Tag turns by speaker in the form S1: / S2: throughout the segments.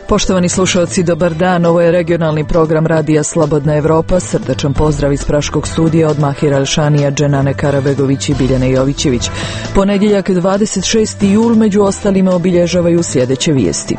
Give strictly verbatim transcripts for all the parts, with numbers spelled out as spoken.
S1: Poštovani slušalci, dobar dan. Ovo je regionalni program Radija Slobodna Evropa. Srdačan pozdrav iz Praškog studija od Mahira Alšanija, Dženane Karabegović i Biljane Jovićević. Ponedjeljak dvadeset šesti jul među ostalima obilježavaju sljedeće vijesti.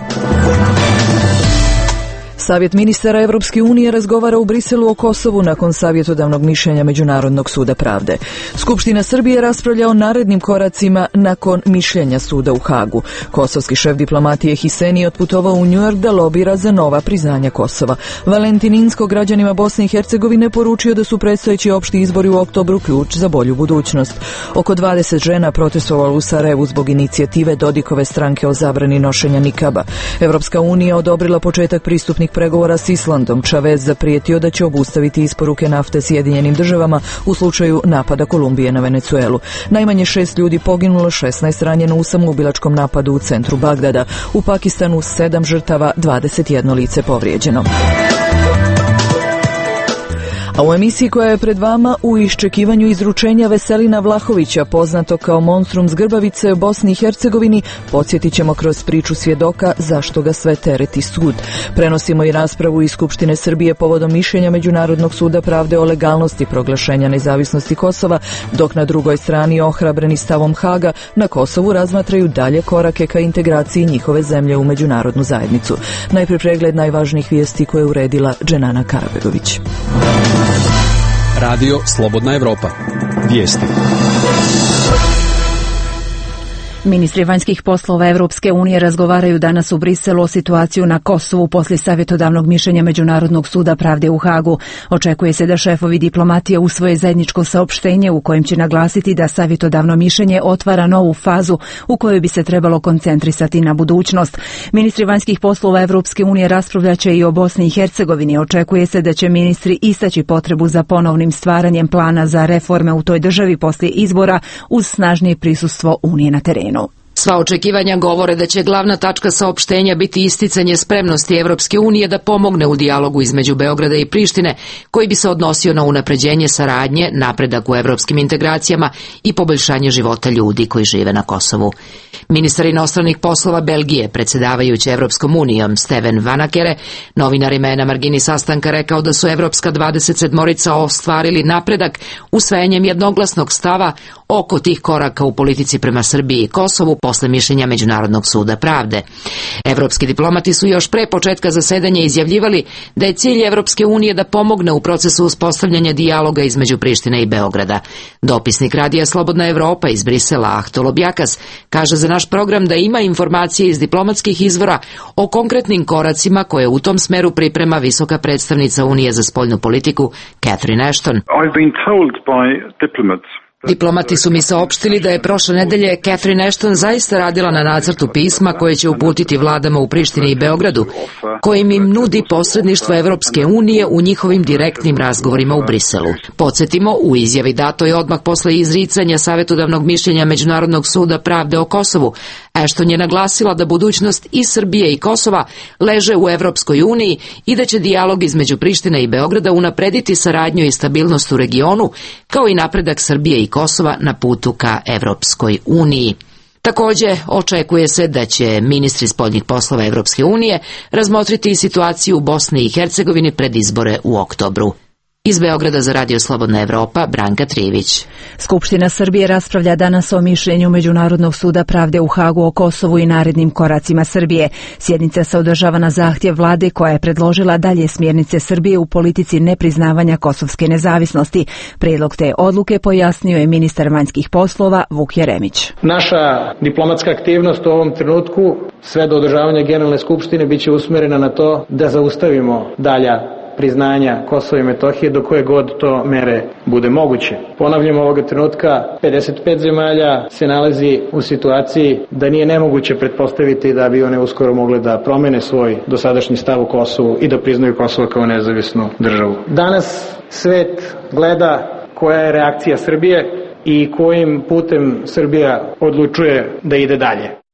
S1: Savjet ministara Evropske unije razgovara u Briselu o Kosovu nakon savjetodavnog mišljenja Međunarodnog suda pravde. Skupština Srbije raspravlja o narednim koracima nakon mišljenja suda u Hagu. Kosovski šef diplomatije Hiseni otputovao u New York da lobira za nova priznanja Kosova. Valentin Inzko građanima Bosne i Hercegovine poručio da su predstojeći opšti izbori u oktobru ključ za bolju budućnost. Oko dvadeset žena protestovalo u Sarajevu zbog inicijative Dodikove stranke o zabrani nošenja nikaba. Evropska unija odobrila početak pristupnih pregovora s Islandom. Čavez zaprijetio da će obustaviti isporuke nafte Sjedinjenim državama u slučaju napada Kolumbije na Venecuelu. Najmanje šest ljudi poginulo, šesnaest ranjeno u samoubilačkom napadu u centru Bagdada. U Pakistanu sedam žrtava, dvadeset jedno lice povrijeđeno. A u emisiji koja je pred vama, u iščekivanju izručenja Veselina Vlahovića, poznato kao monstrum zgrbavice u Bosni i Hercegovini, podsjetit ćemo kroz priču svjedoka zašto ga sve tereti sud. Prenosimo i raspravu iz Skupštine Srbije povodom mišljenja Međunarodnog suda pravde o legalnosti proglašenja nezavisnosti Kosova, dok na drugoj strani, ohrabreni stavom Haga, na Kosovu razmatraju dalje korake ka integraciji njihove zemlje u međunarodnu zajednicu. Najprije pregled najvažnijih vijesti koje je uredila Dženana Karabegović.
S2: Radio Slobodna Evropa. Vijesti.
S3: Ministri vanjskih poslova Evropske unije razgovaraju danas u Briselu o situaciju na Kosovu poslije savjetodavnog mišljenja Međunarodnog suda pravde u Hagu. Očekuje se da šefovi diplomatije usvoje zajedničko saopštenje u kojem će naglasiti da savjetodavno mišljenje otvara novu fazu u kojoj bi se trebalo koncentrisati na budućnost. Ministri vanjskih poslova Evropske unije raspravljaće i o Bosni i Hercegovini. Očekuje se da će ministri istaći potrebu za ponovnim stvaranjem plana za reforme u toj državi poslije izbora uz snažnije prisustvo Unije na terenu.
S4: Sva očekivanja govore da će glavna tačka saopštenja biti isticanje spremnosti Evropske unije da pomogne u dijalogu između Beograda i Prištine, koji bi se odnosio na unapređenje saradnje, napredak u evropskim integracijama i poboljšanje života ljudi koji žive na Kosovu. Ministar inostranih poslova Belgije, predsjedavajući Evropskom unijom, Steven Van Akere, novinarima je na margini sastanka rekao da su Evropska dvadeset sedmorica ostvarili napredak usvajanjem jednoglasnog stava oko tih koraka u politici prema Srbiji i Kosovu posle mišljenja Međunarodnog suda pravde. Evropski diplomati su još pre početka zasedanja izjavljivali da je cilj Evropske unije da pomogne u procesu uspostavljanja dijaloga između Prištine i Beograda. Dopisnik Radija Slobodna Evropa iz Brisela, Ahto Lobjakas, kaže za naš program da ima informacije iz diplomatskih izvora o konkretnim koracima koje u tom smeru priprema visoka predstavnica Unije za spoljnu politiku Catherine Ashton.
S5: I've been told by diplomats.
S4: Diplomati su mi saopštili da je prošle nedelje Catherine Ashton zaista radila na nacrtu pisma koje će uputiti vladama u Prištini i Beogradu, kojim im nudi posredništvo Evropske unije u njihovim direktnim razgovorima u Briselu. Podsjetimo, u izjavi datoj odmah posle izricanja savjetodavnog mišljenja Međunarodnog suda pravde o Kosovu, Ashton je naglasila da budućnost i Srbije i Kosova leže u Evropskoj uniji i da će dijalog između Prištine i Beograda unaprediti saradnju i stabilnost u regionu, kao i napredak Srbije i Kosova na putu ka Evropskoj uniji. Također, očekuje se da će ministri spoljnih poslova Evropske unije razmotriti i situaciju u Bosni i Hercegovini pred izbore u oktobru. Iz Beograda za Radio Slobodna Evropa, Branka Trivić.
S3: Skupština Srbije raspravlja danas o mišljenju Međunarodnog suda pravde u Hagu o Kosovu i narednim koracima Srbije. Sjednica se održava na zahtjev vlade koja je predložila dalje smjernice Srbije u politici nepriznavanja kosovske nezavisnosti. Prijedlog te odluke pojasnio je ministar vanjskih poslova Vuk Jeremić.
S6: Naša diplomatska aktivnost u ovom trenutku sve do održavanja Generalne skupštine biće usmjerena na to da zaustavimo dalja priznanja Kosova i Metohije do koje god to mere bude moguće. Ponavljamo, ovoga trenutka pedeset pet zemalja se nalazi u situaciji da nije nemoguće pretpostaviti da bi one uskoro mogle da promene svoj dosadašnji stav u Kosovu i da priznaju Kosovo kao nezavisnu državu. Danas svet gleda koja je reakcija Srbije i kojim putem Srbija odlučuje da ide dalje.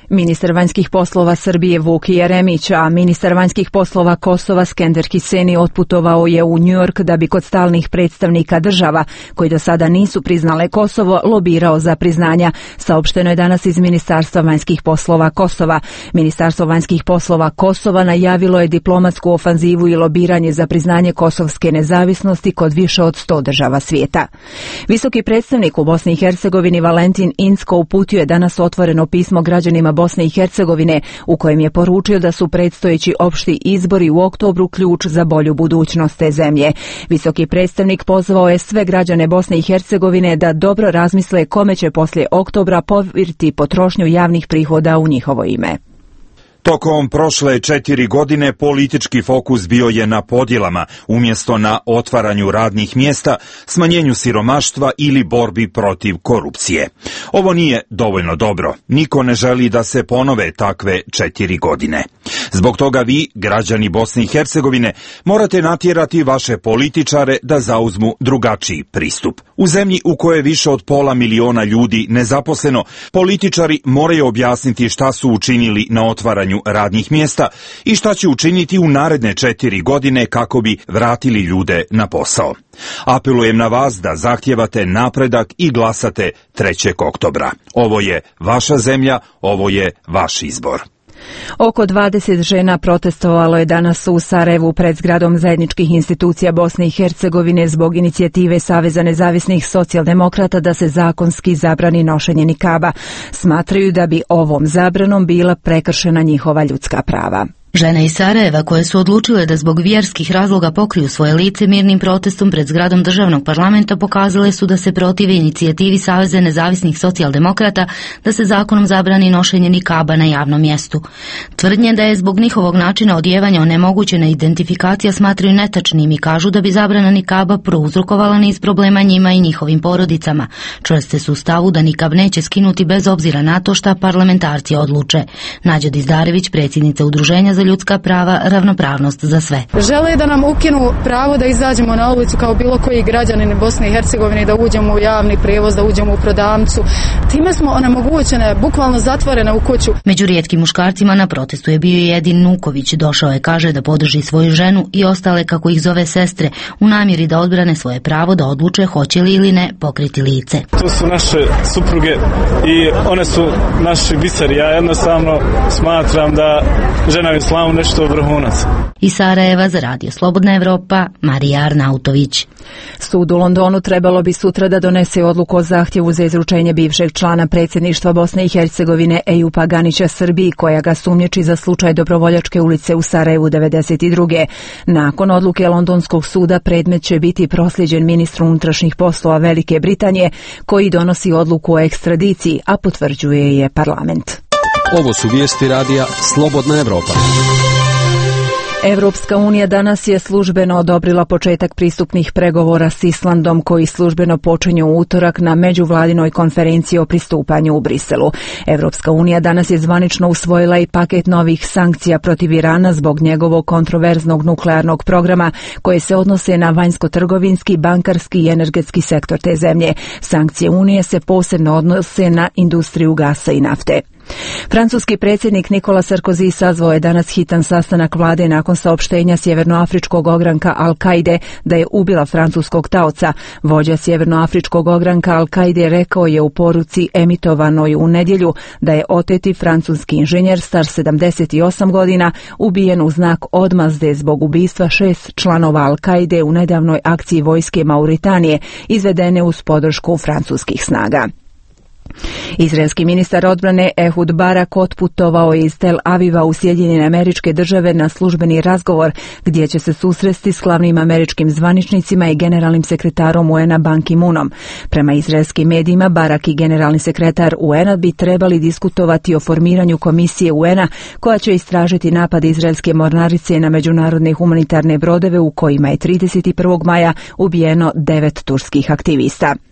S3: Ministar vanjskih poslova Srbije Vuk Jeremić, a ministar vanjskih poslova Kosova Skender Hiseni otputovao je u Njujork da bi kod stalnih predstavnika država, koji do sada nisu priznale Kosovo, lobirao za priznanja, saopšteno je danas iz Ministarstva vanjskih poslova Kosova. Ministarstvo vanjskih poslova Kosova najavilo je diplomatsku ofanzivu i lobiranje za priznanje kosovske nezavisnosti kod više od sto država svijeta. Visoki predstavnik u Bosni i Hercegovini Valentin Incko uputio je danas otvoreno pismo građanima Bosne i Hercegovine u kojem je poručio da su predstojeći opšti izbori u oktobru ključ za bolju budućnost te zemlje. Visoki predstavnik pozvao je sve građane Bosne i Hercegovine da dobro razmisle kome će poslije oktobra povjeriti potrošnju javnih prihoda u njihovo ime.
S7: Tokom prošle četiri godine politički fokus bio je na podjelama, umjesto na otvaranju radnih mjesta, smanjenju siromaštva ili borbi protiv korupcije. Ovo nije dovoljno dobro. Niko ne želi da se ponove takve četiri godine. Zbog toga vi, građani Bosne i Hercegovine, morate natjerati vaše političare da zauzmu drugačiji pristup. U zemlji u kojoj je više od pola miliona ljudi nezaposleno, političari moraju objasniti šta su učinili na otvaranju radnih mjesta i šta će učiniti u naredne četiri godine kako bi vratili ljude na posao. Apelujem na vas da zahtijevate napredak i glasate trećeg oktobra. Ovo je vaša zemlja, ovo je vaš izbor.
S3: Oko dvadeset žena protestovalo je danas u Sarajevu pred zgradom zajedničkih institucija Bosne i Hercegovine zbog inicijative Saveza nezavisnih socijaldemokrata da se zakonski zabrani nošenje nikaba. Smatraju da bi ovom zabranom bila prekršena njihova ljudska prava.
S8: Žene iz Sarajeva koje su odlučile da zbog vjerskih razloga pokriju svoje lice mirnim protestom pred zgradom državnog parlamenta pokazale su da se protive inicijativi Saveza nezavisnih socijaldemokrata da se zakonom zabrani nošenje nikaba na javnom mjestu. Tvrdnje da je zbog njihovog načina odjevanja onemogućena identifikacija smatraju netačnim i kažu da bi zabrana nikaba prouzrokovala niz problema njima i njihovim porodicama. Čvrste su u stavu da nikab neće skinuti bez obzira na to šta parlamentarci odluče. Nađa Dizdarević, predsjednica Udruženja za ljudska prava, ravnopravnost za sve.
S9: Žele da nam ukinu pravo da izađemo na ulicu kao bilo koji građanin Bosne i Hercegovine, da uđemo u javni prijevoz, da uđemo u prodavnicu. Time smo onemogućene, bukvalno zatvorene u kuću.
S8: Među rijetkim muškarcima na protestu je bio i Edin Nuković. Došao je, kaže, da podrži svoju ženu i ostale, kako ih zove, sestre, u namjeri da odbrane svoje pravo da odluče hoće li ili ne pokriti lice.
S10: To su naše supruge i one su naši biseri. Ja jednostavno smatram da žena je islamu nešto vrhunac.
S8: Iz Sarajeva za Radio Slobodna Evropa, Marija Arnautović.
S3: Sud u Londonu trebalo bi sutra da donese odluku o zahtjevu za izručenje bivšeg člana predsjedništva Bosne i Hercegovine Ejupa Ganića Srbiji, koja ga sumnjiči za slučaj Dobrovoljačke ulice u Sarajevu devedeset druge. Nakon odluke Londonskog suda predmet će biti proslijeđen ministru unutrašnjih poslova Velike Britanije, koji donosi odluku o ekstradiciji, a potvrđuje je parlament.
S2: Ovo su vijesti radija Slobodna Evropa.
S3: Evropska unija danas je službeno odobrila početak pristupnih pregovora s Islandom, koji službeno počinju u utorak na međuvladinoj konferenciji o pristupanju u Briselu. Evropska unija danas je zvanično usvojila i paket novih sankcija protiv Irana zbog njegovog kontroverznog nuklearnog programa, koje se odnose na vanjsko-trgovinski, bankarski i energetski sektor te zemlje. Sankcije unije se posebno odnose na industriju gasa i nafte. Francuski predsjednik Nicolas Sarkozy sazvao je danas hitan sastanak vlade nakon saopštenja sjevernoafričkog ogranka Al-Kaide da je ubila francuskog taoca. Vođa sjevernoafričkog ogranka Al-Kaide rekao je u poruci emitovanoj u nedjelju da je oteti francuski inženjer star sedamdeset osam godina ubijen u znak odmazde zbog ubistva šest članova Al-Kaide u nedavnoj akciji vojske Mauritanije izvedene uz podršku francuskih snaga. Izraelski ministar odbrane Ehud Barak otputovao je iz Tel Aviva u Sjedinjene Američke Države na službeni razgovor gdje će se susresti s glavnim američkim zvaničnicima i generalnim sekretarom U N A Ban Ki-moonom. Prema izraelskim medijima, Barak i generalni sekretar U N A bi trebali diskutovati o formiranju komisije U N A koja će istražiti napad izraelske mornarice na međunarodne humanitarne brodove u kojima je trideset prvog maja ubijeno devet turskih aktivista.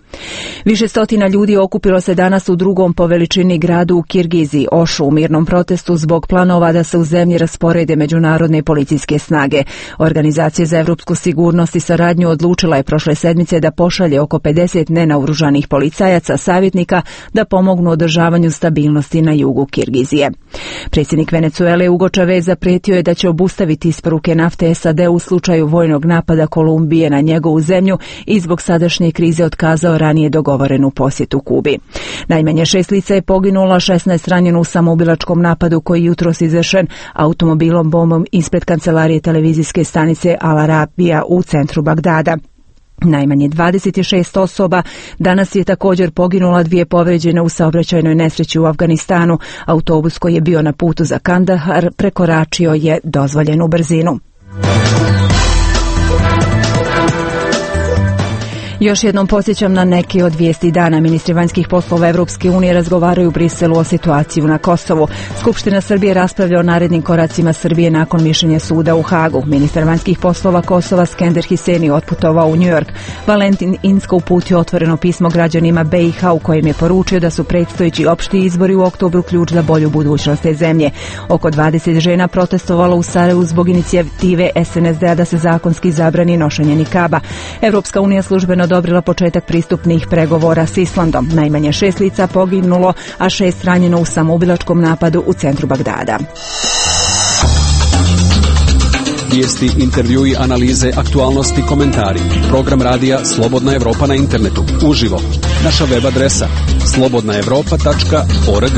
S3: Više stotina ljudi okupilo se danas u drugom po veličini gradu u Kirgiziji, Ošu, u mirnom protestu zbog planova da se u zemlji rasporede međunarodne policijske snage. Organizacija za evropsku sigurnost i saradnju odlučila je prošle sedmice da pošalje oko pedeset nenaoružanih policajaca savjetnika da pomognu održavanju stabilnosti na jugu Kirgizije. Predsjednik Venecuele Hugo Chavez zapretio je da će obustaviti isporuke nafte S A D u slučaju vojnog napada Kolumbije na njegovu zemlju i zbog sadašnje krize otkazao ranije dogovorenu posjetu Kubi. Najmanje šest lica je poginulo, šesnaest ranjeno u samoubilačkom napadu koji jutros izvršen automobilom bombom ispred kancelarije televizijske stanice Al Arabija u centru Bagdada. Najmanje dvadeset šest osoba danas je također poginula, dvije povređene u saobraćajnoj nesreći u Afganistanu. Autobus koji je bio na putu za Kandahar prekoračio je dozvoljenu brzinu. Još jednom podsjećam na neke od vijesti dana. Ministri vanjskih poslova Evropske unije razgovaraju u Briselu o situaciji na Kosovu. Skupština Srbije raspravlja o narednim koracima Srbije nakon mišljenja suda u Hagu. Ministar vanjskih poslova Kosova Skender Hiseni otputovao u New York. Valentin Inzko uputio otvoreno pismo građanima B i H u kojem je poručio da su predstojeći opšti izbori u oktobru ključ za bolju budućnost te zemlje. Oko dvadeset žena protestovalo u Sarajevu zbog inicijative S N S D-a da se zakonski zabrani nošenje nikaba. Evropska unija službeno odobrila početak pristupnih pregovora s Islandom. Najmanje šest lica poginulo, a šest ranjeno u samoubilačkom napadu u centru Bagdada.
S2: Vijesti, intervjui, analize, aktualnosti, komentari. Program radija Slobodna Evropa na internetu. Uživo. Naša web adresa slobodna evropa tačka org.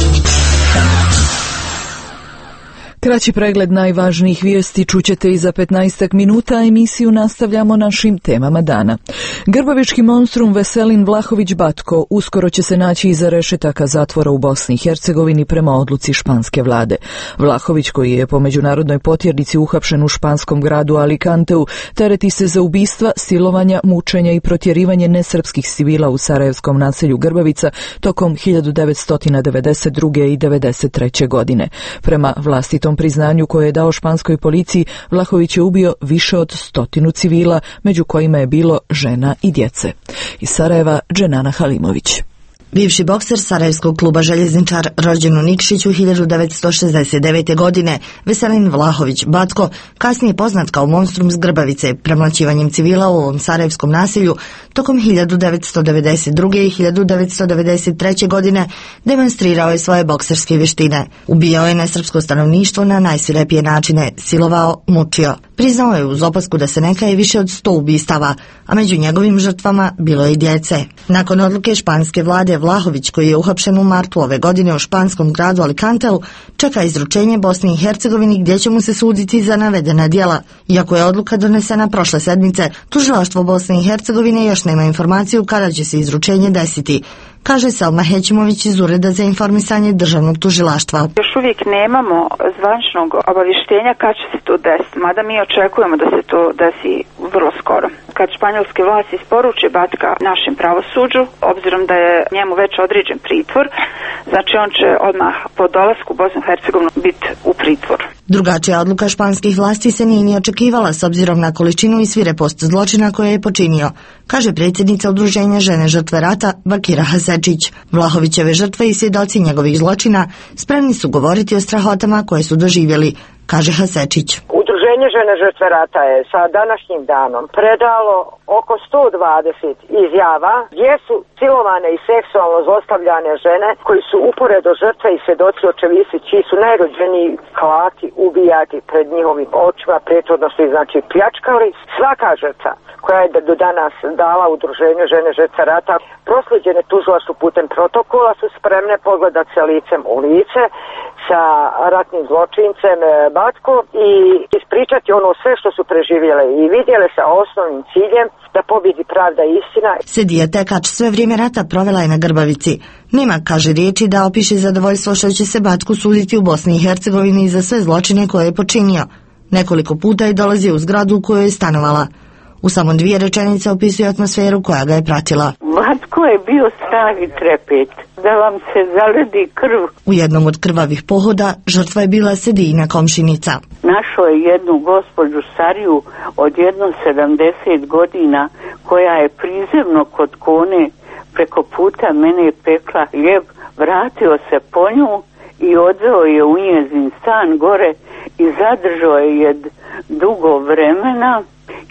S1: Kraći pregled najvažnijih vijesti čućete i za petnaestak minuta, a emisiju nastavljamo našim temama dana. Grbavički monstrum Veselin Vlahović Batko uskoro će se naći iza rešetaka zatvora u Bosni i Hercegovini prema odluci španske vlade. Vlahović, koji je po međunarodnoj potjernici uhapšen u španskom gradu Alicanteu, tereti se za ubistva, silovanja, mučenja i protjerivanje nesrpskih civila u sarajevskom naselju Grbavica tokom hiljadu devetsto devedeset druge i devedeset treće godine. Prema vlastitom priznanju koje je dao španskoj policiji, Vlahović je ubio više od stotinu civila, među kojima je bilo žena i djece. Iz Sarajeva, Dženana Halimović.
S11: Bivši bokser sarajevskog kluba Željezničar, rođen u Nikšiću hiljadu devetsto šezdeset devete. godine, Veselin Vlahović Batko, kasnije poznat kao monstrum s Grbavice, premlaćivanjem civila u ovom sarajevskom naselju, tokom hiljadu devetsto devedeset druge. i hiljadu devetsto devedeset treće. godine demonstrirao je svoje bokserske vještine. Ubijao je nesrpsko stanovništvo na najsvirepije načine, silovao, mučio. Priznao je uz opasku da se ne kaje više od sto ubistava, a među njegovim žrtvama bilo je i djece. Nakon odluke španske vlade, Vlahović, koji je uhapšen u martu ove godine u španskom gradu Alicanteu, čeka izručenje Bosni i Hercegovini gdje će mu se suditi za navedena djela. Iako je odluka donesena prošle sedmice, tužilaštvo Bosne i Hercegovine još nema informaciju kada će se izručenje desiti, kaže Selma Hećimović iz Ureda za informisanje državnog tužilaštva.
S12: Još uvijek nemamo zvaničnog obavještenja kad će se to desiti, mada mi očekujemo da se to desi vrlo skoro. Kad španjolske vlasti isporuče Batka našem pravosuđu, obzirom da je njemu već određen pritvor, znači on će odmah po dolasku u Bosnu i Hercegovinu biti u pritvoru.
S11: Drugačija odluka španskih vlasti se nije ni očekivala s obzirom na količinu i svirepost zločina koje je počinio, kaže predsjednica udruženja Žene žrtve rata Bakira Hasečić. Vlahovićeve žrtve i svjedoci njegovih zločina spremni su govoriti o strahotama koje su doživjeli, kaže Hasečić.
S13: Udruženje Žene žrtve rata je sa današnjim danom predalo oko sto dvadeset izjava gdje su silovane i seksualno zlostavljane žene koji su uporedo žrtve i svjedoci očevici čiji su najrođeniji klati, ubijati pred njihovim očima, prethodno su ih znači pljačkali. Svaka žrtva koja je do danas dala udruženju Žene žrtve rata proslijeđene tužilaštvu putem protokola su spremne pogledat se licem u lice sa ratnim zločincem Batko i ispričati ono sve što su preživjele i vidjele sa osnovnim ciljem da pobjedi pravda i istina.
S11: Sedija Tekač sve vrijeme rata provela je na Grbavici. Nema, kaže, riječi da opiše zadovoljstvo što će se Batku suditi u Bosni i Hercegovini za sve zločine koje je počinio. Nekoliko puta je dolazio u zgradu u kojoj je stanovala. U samo dvije rečenice opisuje atmosferu koja ga je pratila.
S14: Batko je bio strah i trepet, da vam se zaledi krv.
S11: U jednom od krvavih pohoda žrtva je bila Sedijina komšinica.
S14: Našao je jednu gospođu stariju od jedno sedamdeset godina koja je prizemno kod Kone preko puta mene pekla hljeb, vratio se po nju i odveo je u njezin stan gore i zadržao je dugo vremena.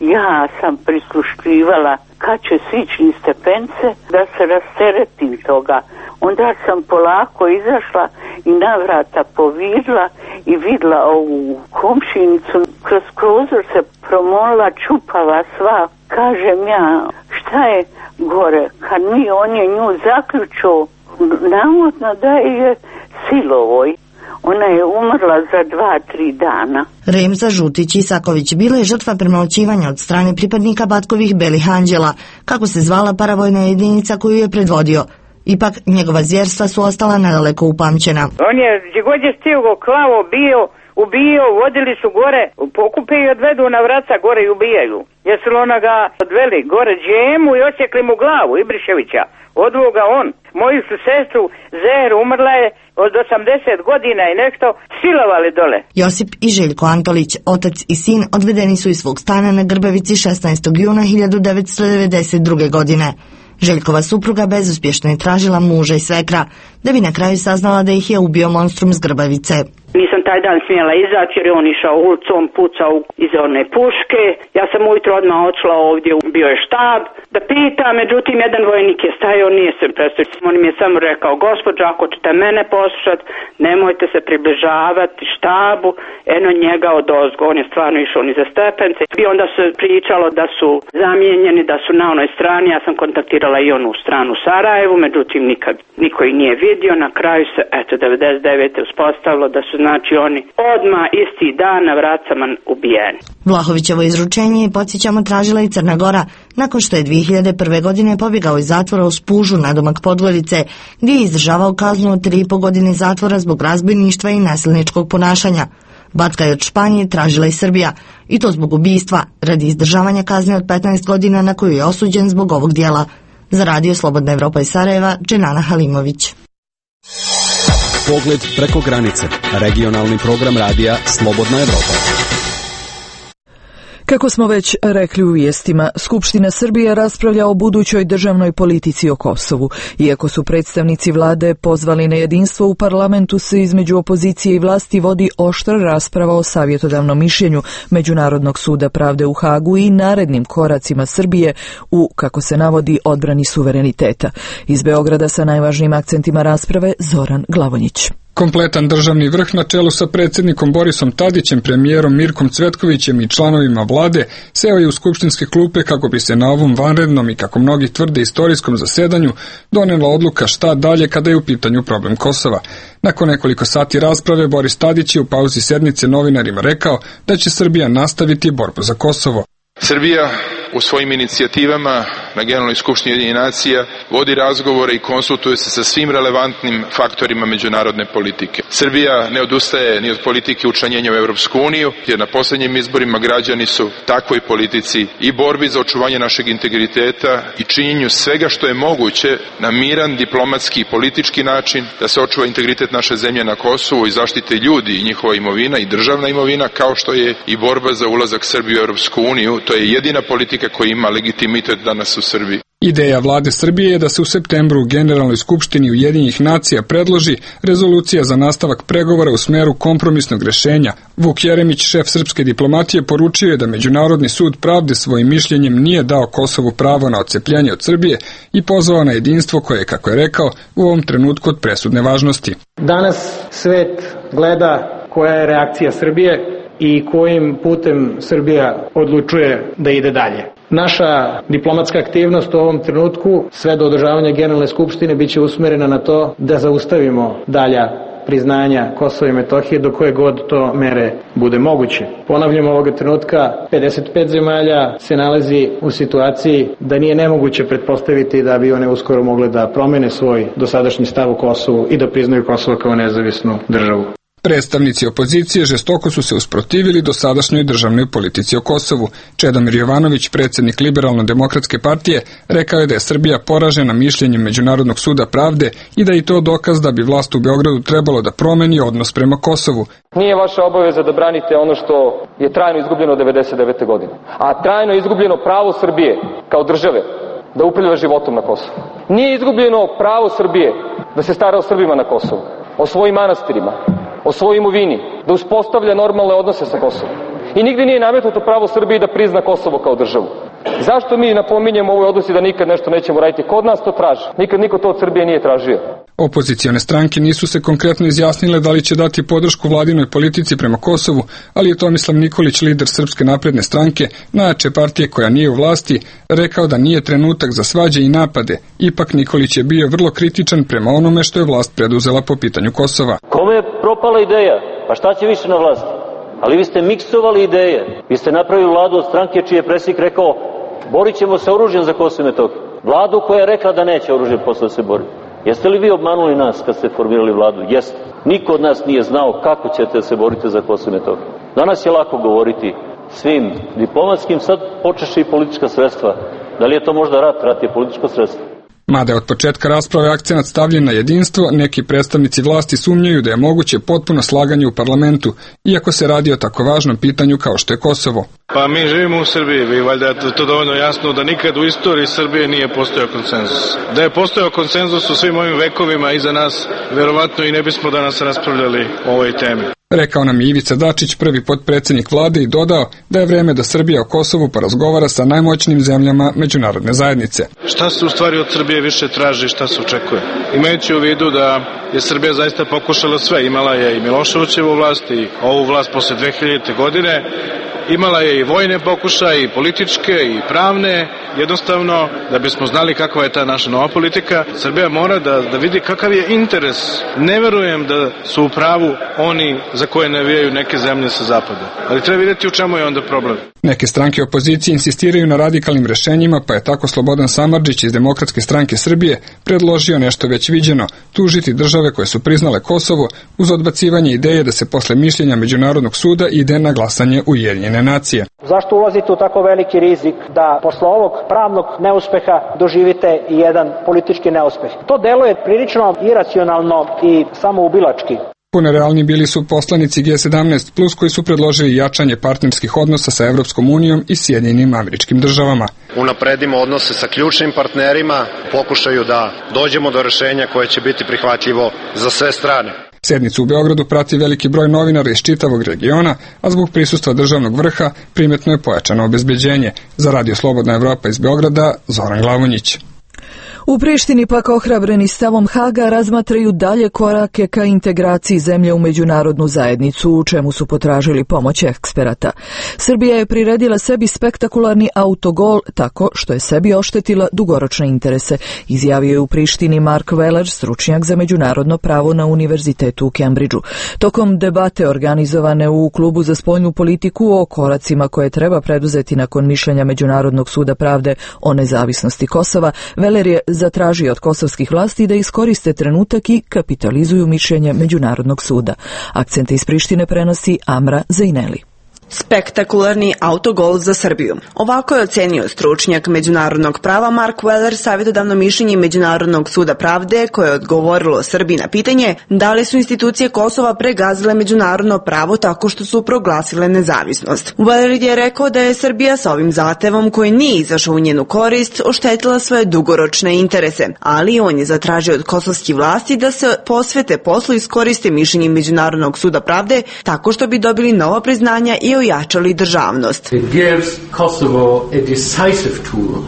S14: Ja sam prisluškivala kad će sići niz stepence da se rasteretim toga. Onda sam polako izašla i na vrata povirla i vidla ovu komšinicu. Kroz prozor se promolila čupava sva. Kažem ja, šta je gore? Kad mi on je nju zaključio, navodno da je silovoj. Ona je umrla za dva, tri dana.
S11: Remza Žutić Isaković bila je žrtva premlaćivanja od strane pripadnika Batkovih Belih anđela, kako se zvala paravojna jedinica koju je predvodio. Ipak, njegova zvjerstva su ostala nadaleko upamćena.
S15: On je, gdje god je stigo klavo bio, ubio, vodili su gore, pokupe i odvedu na vraca gore i ubijaju. Jesu li ona ga odveli gore džemu i osjekli mu glavu, Ibriševića. Odveo ga on. Moju su sestru Zeru, umrla je od osamdeset godina i nešto, silovali dole.
S11: Josip i Željko Antolić, otac i sin, odvedeni su iz svog stana na Grbavici šesnaestog juna hiljadu devetsto devedeset druge. godine. Željkova supruga bezuspješno je tražila muža i svekra, da bi na kraju saznala da ih je ubio monstrum s Grbavice.
S16: Nisam taj dan smjela izaći jer je on išao ulicom, pucao iz one puške. Ja sam ujutro odmah odšla ovdje, bio je štab, da pita, međutim jedan vojnik je stajao, nije se predstavio. On mi je samo rekao, gospođo, ako ćete mene poslušati, nemojte se približavati štabu, eno njega od ozgo. On je stvarno išao niza stepence i onda se pričalo da su zamijenjeni, da su na onoj strani. Ja sam kontaktirala i onu stranu Sarajevu, međutim nikad niko ih nije vidio. Na kraju se, eto, devedeset devete uspostavilo da su znači oni odmah isti dan na vracama ubijeni.
S11: Vlahovićevo izručenje je, podsjećamo, tražila i Crna Gora, nakon što je dvije hiljade prve. godine pobjegao iz zatvora u Spužu nadomak Podgorice, gdje je izdržavao kaznu od tri i po godine zatvora zbog razbojništva i nasilničkog ponašanja. Batka je od Španije tražila i Srbija, i to zbog ubistva, radi izdržavanja kazne od petnaest godina na koju je osuđen zbog ovog dijela. Za radio Slobodna Evropa iz Sarajeva, Dženana Halimović.
S2: Pogled preko granice. Regionalni program radija Slobodna Evropa.
S1: Kako smo već rekli u vijestima, Skupština Srbije raspravlja o budućoj državnoj politici o Kosovu. Iako su predstavnici vlade pozvali na jedinstvo, u parlamentu se između opozicije i vlasti vodi oštra rasprava o savjetodavnom mišljenju Međunarodnog suda pravde u Hagu i narednim koracima Srbije u, kako se navodi, odbrani suvereniteta. Iz Beograda sa najvažnijim akcentima rasprave Zoran Glavonjić.
S17: Kompletan državni vrh na čelu sa predsjednikom Borisom Tadićem, premijerom Mirkom Cvetkovićem i članovima vlade seo je u skupštinske klupe kako bi se na ovom vanrednom i, kako mnogi tvrde, istorijskom zasedanju donela odluka šta dalje kada je u pitanju problem Kosova. Nakon nekoliko sati rasprave Boris Tadić je u pauzi sednice novinarima rekao da će Srbija nastaviti borbu za Kosovo.
S18: Srbija u svojim inicijativama na Generalnoj skupštini Ujedinjenih nacija vodi razgovore i konsultuje se sa svim relevantnim faktorima međunarodne politike. Srbija ne odustaje ni od politike učlanjenja u Europsku uniju, jer na posljednjim izborima građani su takvoj politici i borbi za očuvanje našeg integriteta i činjenju svega što je moguće na miran, diplomatski i politički način da se očuva integritet naše zemlje na Kosovu i zaštite ljudi i njihova imovina i državna imovina, kao što je i borba za ulazak Srbije u Europsku uniju. To je jedina politika koja ima legitimitet danas u Srbiji.
S17: Ideja vlade Srbije je da se u septembru u Generalnoj skupštini Ujedinjenih nacija predloži rezolucija za nastavak pregovora u smeru kompromisnog rješenja. Vuk Jeremić, šef srpske diplomatije, poručio je da Međunarodni sud pravde svojim mišljenjem nije dao Kosovu pravo na odcepljenje od Srbije i pozvao na jedinstvo koje je, kako je rekao, u ovom trenutku od presudne važnosti.
S6: Danas svet gleda koja je reakcija Srbije i kojim putem Srbija odlučuje da ide dalje. Naša diplomatska aktivnost u ovom trenutku, sve do održavanja Generalne skupštine, bit će usmjerena na to da zaustavimo dalja priznanja Kosova i Metohije do koje god to mere bude moguće. Ponavljamo, ovoga trenutka pedeset pet zemalja se nalazi u situaciji da nije nemoguće pretpostaviti da bi one uskoro mogle da promene svoj dosadašnji stav u Kosovu i da priznaju Kosovo kao nezavisnu državu.
S17: Predstavnici opozicije žestoko su se usprotivili dosadašnjoj državnoj politici o Kosovu. Čedomir Jovanović, predsjednik Liberalno-demokratske partije, rekao je da je Srbija poražena mišljenjem Međunarodnog suda pravde i da je to dokaz da bi vlast u Beogradu trebalo da promeni odnos prema Kosovu.
S19: Nije vaša obaveza da branite ono što je trajno izgubljeno devedeset devete godine, a trajno izgubljeno pravo Srbije kao države da upravlja životom na Kosovu. Nije izgubljeno pravo Srbije da se stara o Srbima na Kosovu, o svojim manastirima, o svojoj imovini, da uspostavlja normalne odnose sa Kosovom. I nigde nije nametnuto pravo Srbiji da prizna Kosovo kao državu. Zašto mi napominjemo u ovoj odnosi da nikad nešto nećemo raditi? Kod nas to traži. Nikad niko to od Srbije nije tražio.
S17: Opozicione stranke nisu se konkretno izjasnile da li će dati podršku vladinoj politici prema Kosovu, ali je Tomislav Nikolić, lider Srpske napredne stranke, najjače partije koja nije u vlasti, rekao da nije trenutak za svađe i napade. Ipak Nikolić je bio vrlo kritičan prema onome što je vlast preduzela po pitanju Kosova.
S20: Kome je propala ideja? Pa šta će više na vlasti? Ali vi ste miksovali ideje. Vi ste napravili vladu od stranke čiji je predsjednik rekao borit ćemo se oružjem za Kosovo i Metohiju. Vladu koja je rekla da neće oružjem posle da se bori. Jeste li vi obmanuli nas kad ste formirali vladu? Jeste. Niko od nas nije znao kako ćete da se borite za Kosovo i Metohiju. Danas je lako govoriti svim diplomatskim, sad počeše i politička sredstva. Da li je to možda rat? Rat je političko sredstvo.
S17: Mada je od početka rasprave akcenat stavljen na jedinstvo, neki predstavnici vlasti sumnjaju da je moguće potpuno slaganje u parlamentu, iako se radi o tako važnom pitanju kao što je Kosovo.
S10: Pa mi živimo u Srbiji, vi valjda je to dovoljno jasno da nikad u istoriji Srbije nije postojao konsenzus. Da je postojao konsenzus u svim ovim vekovima iza nas, verovatno i ne bismo danas raspravljali o ovoj temi.
S17: Rekao nam je Ivica Dačić, prvi potpredsjednik vlade, i dodao da je vreme da Srbija o Kosovu porazgovara sa najmoćnijim zemljama međunarodne zajednice.
S10: Šta se u stvari od Srbije više traži i šta se očekuje? Imajući u vidu da je Srbija zaista pokušala sve, imala je i Miloševićevu vlast i ovu vlast posle dve hiljadite. godine, imala je i vojne pokušaje, i političke, i pravne. Jednostavno, da bismo znali kakva je ta naša nova politika, Srbija mora da, da vidi kakav je interes. Ne verujem da su u pravu oni za koje navijaju neke zemlje sa zapada. Ali treba vidjeti u čemu je onda problem.
S17: Neke stranke opozicije insistiraju na radikalnim rešenjima, pa je tako Slobodan Samardžić iz Demokratske stranke Srbije predložio nešto već viđeno, tužiti države koje su priznale Kosovo uz odbacivanje ideje da se posle mišljenja Međunarodnog suda ide na glasanje Ujedinjene nacije.
S21: Zašto ulazite u tako veliki rizik da posle ovog pravnog neuspeha doživite i jedan politički neuspeh? To deluje prilično iracionalno i samoubilački.
S17: Puno realni bili su poslanici G sedamnaest plus koji su predložili jačanje partnerskih odnosa sa Evropskom unijom i Sjedinjenim Američkim Državama.
S22: Unapredimo odnose sa ključnim partnerima, pokušaju da dođemo do rešenja koje će biti prihvatljivo za sve strane.
S17: Sednicu u Beogradu prati veliki broj novinara iz čitavog regiona, a zbog prisustva državnog vrha primetno je pojačano obezbeđenje. Za Radio Slobodna Evropa iz Beograda, Zoran Glavonjić.
S1: U Prištini pak ohrabreni stavom Haga razmatraju dalje korake ka integraciji zemlje u međunarodnu zajednicu, u čemu su potražili pomoć eksperata. Srbija je priredila sebi spektakularni autogol tako što je sebi oštetila dugoročne interese, izjavio je u Prištini Mark Weller, stručnjak za međunarodno pravo na Univerzitetu u Cambridgeu. Tokom debate organizovane u Klubu za spoljnu politiku o koracima koje treba preduzeti nakon mišljenja Međunarodnog suda pravde o nezavisnosti Kosova, Weller je zatražio od kosovskih vlasti da iskoriste trenutak i kapitalizuju mišljenje Međunarodnog suda. Akcente iz Prištine prenosi Amra Zajneli.
S23: Spektakularni autogol za Srbiju. Ovako je ocenio stručnjak međunarodnog prava Mark Weller savjetodavno mišljenje Međunarodnog suda pravde koje je odgovorilo Srbiji na pitanje da li su institucije Kosova pregazile međunarodno pravo tako što su proglasile nezavisnost. Weller je rekao da je Srbija sa ovim zahtevom koji nije izašao u njenu korist oštetila svoje dugoročne interese, ali on je zatražio od kosovskih vlasti da se posvete poslu i iskoriste mišljenje Međunarodnog suda pravde tako što bi dobili nova priznanja i ojačali državnost.
S24: It gives Kosovo a decisive tool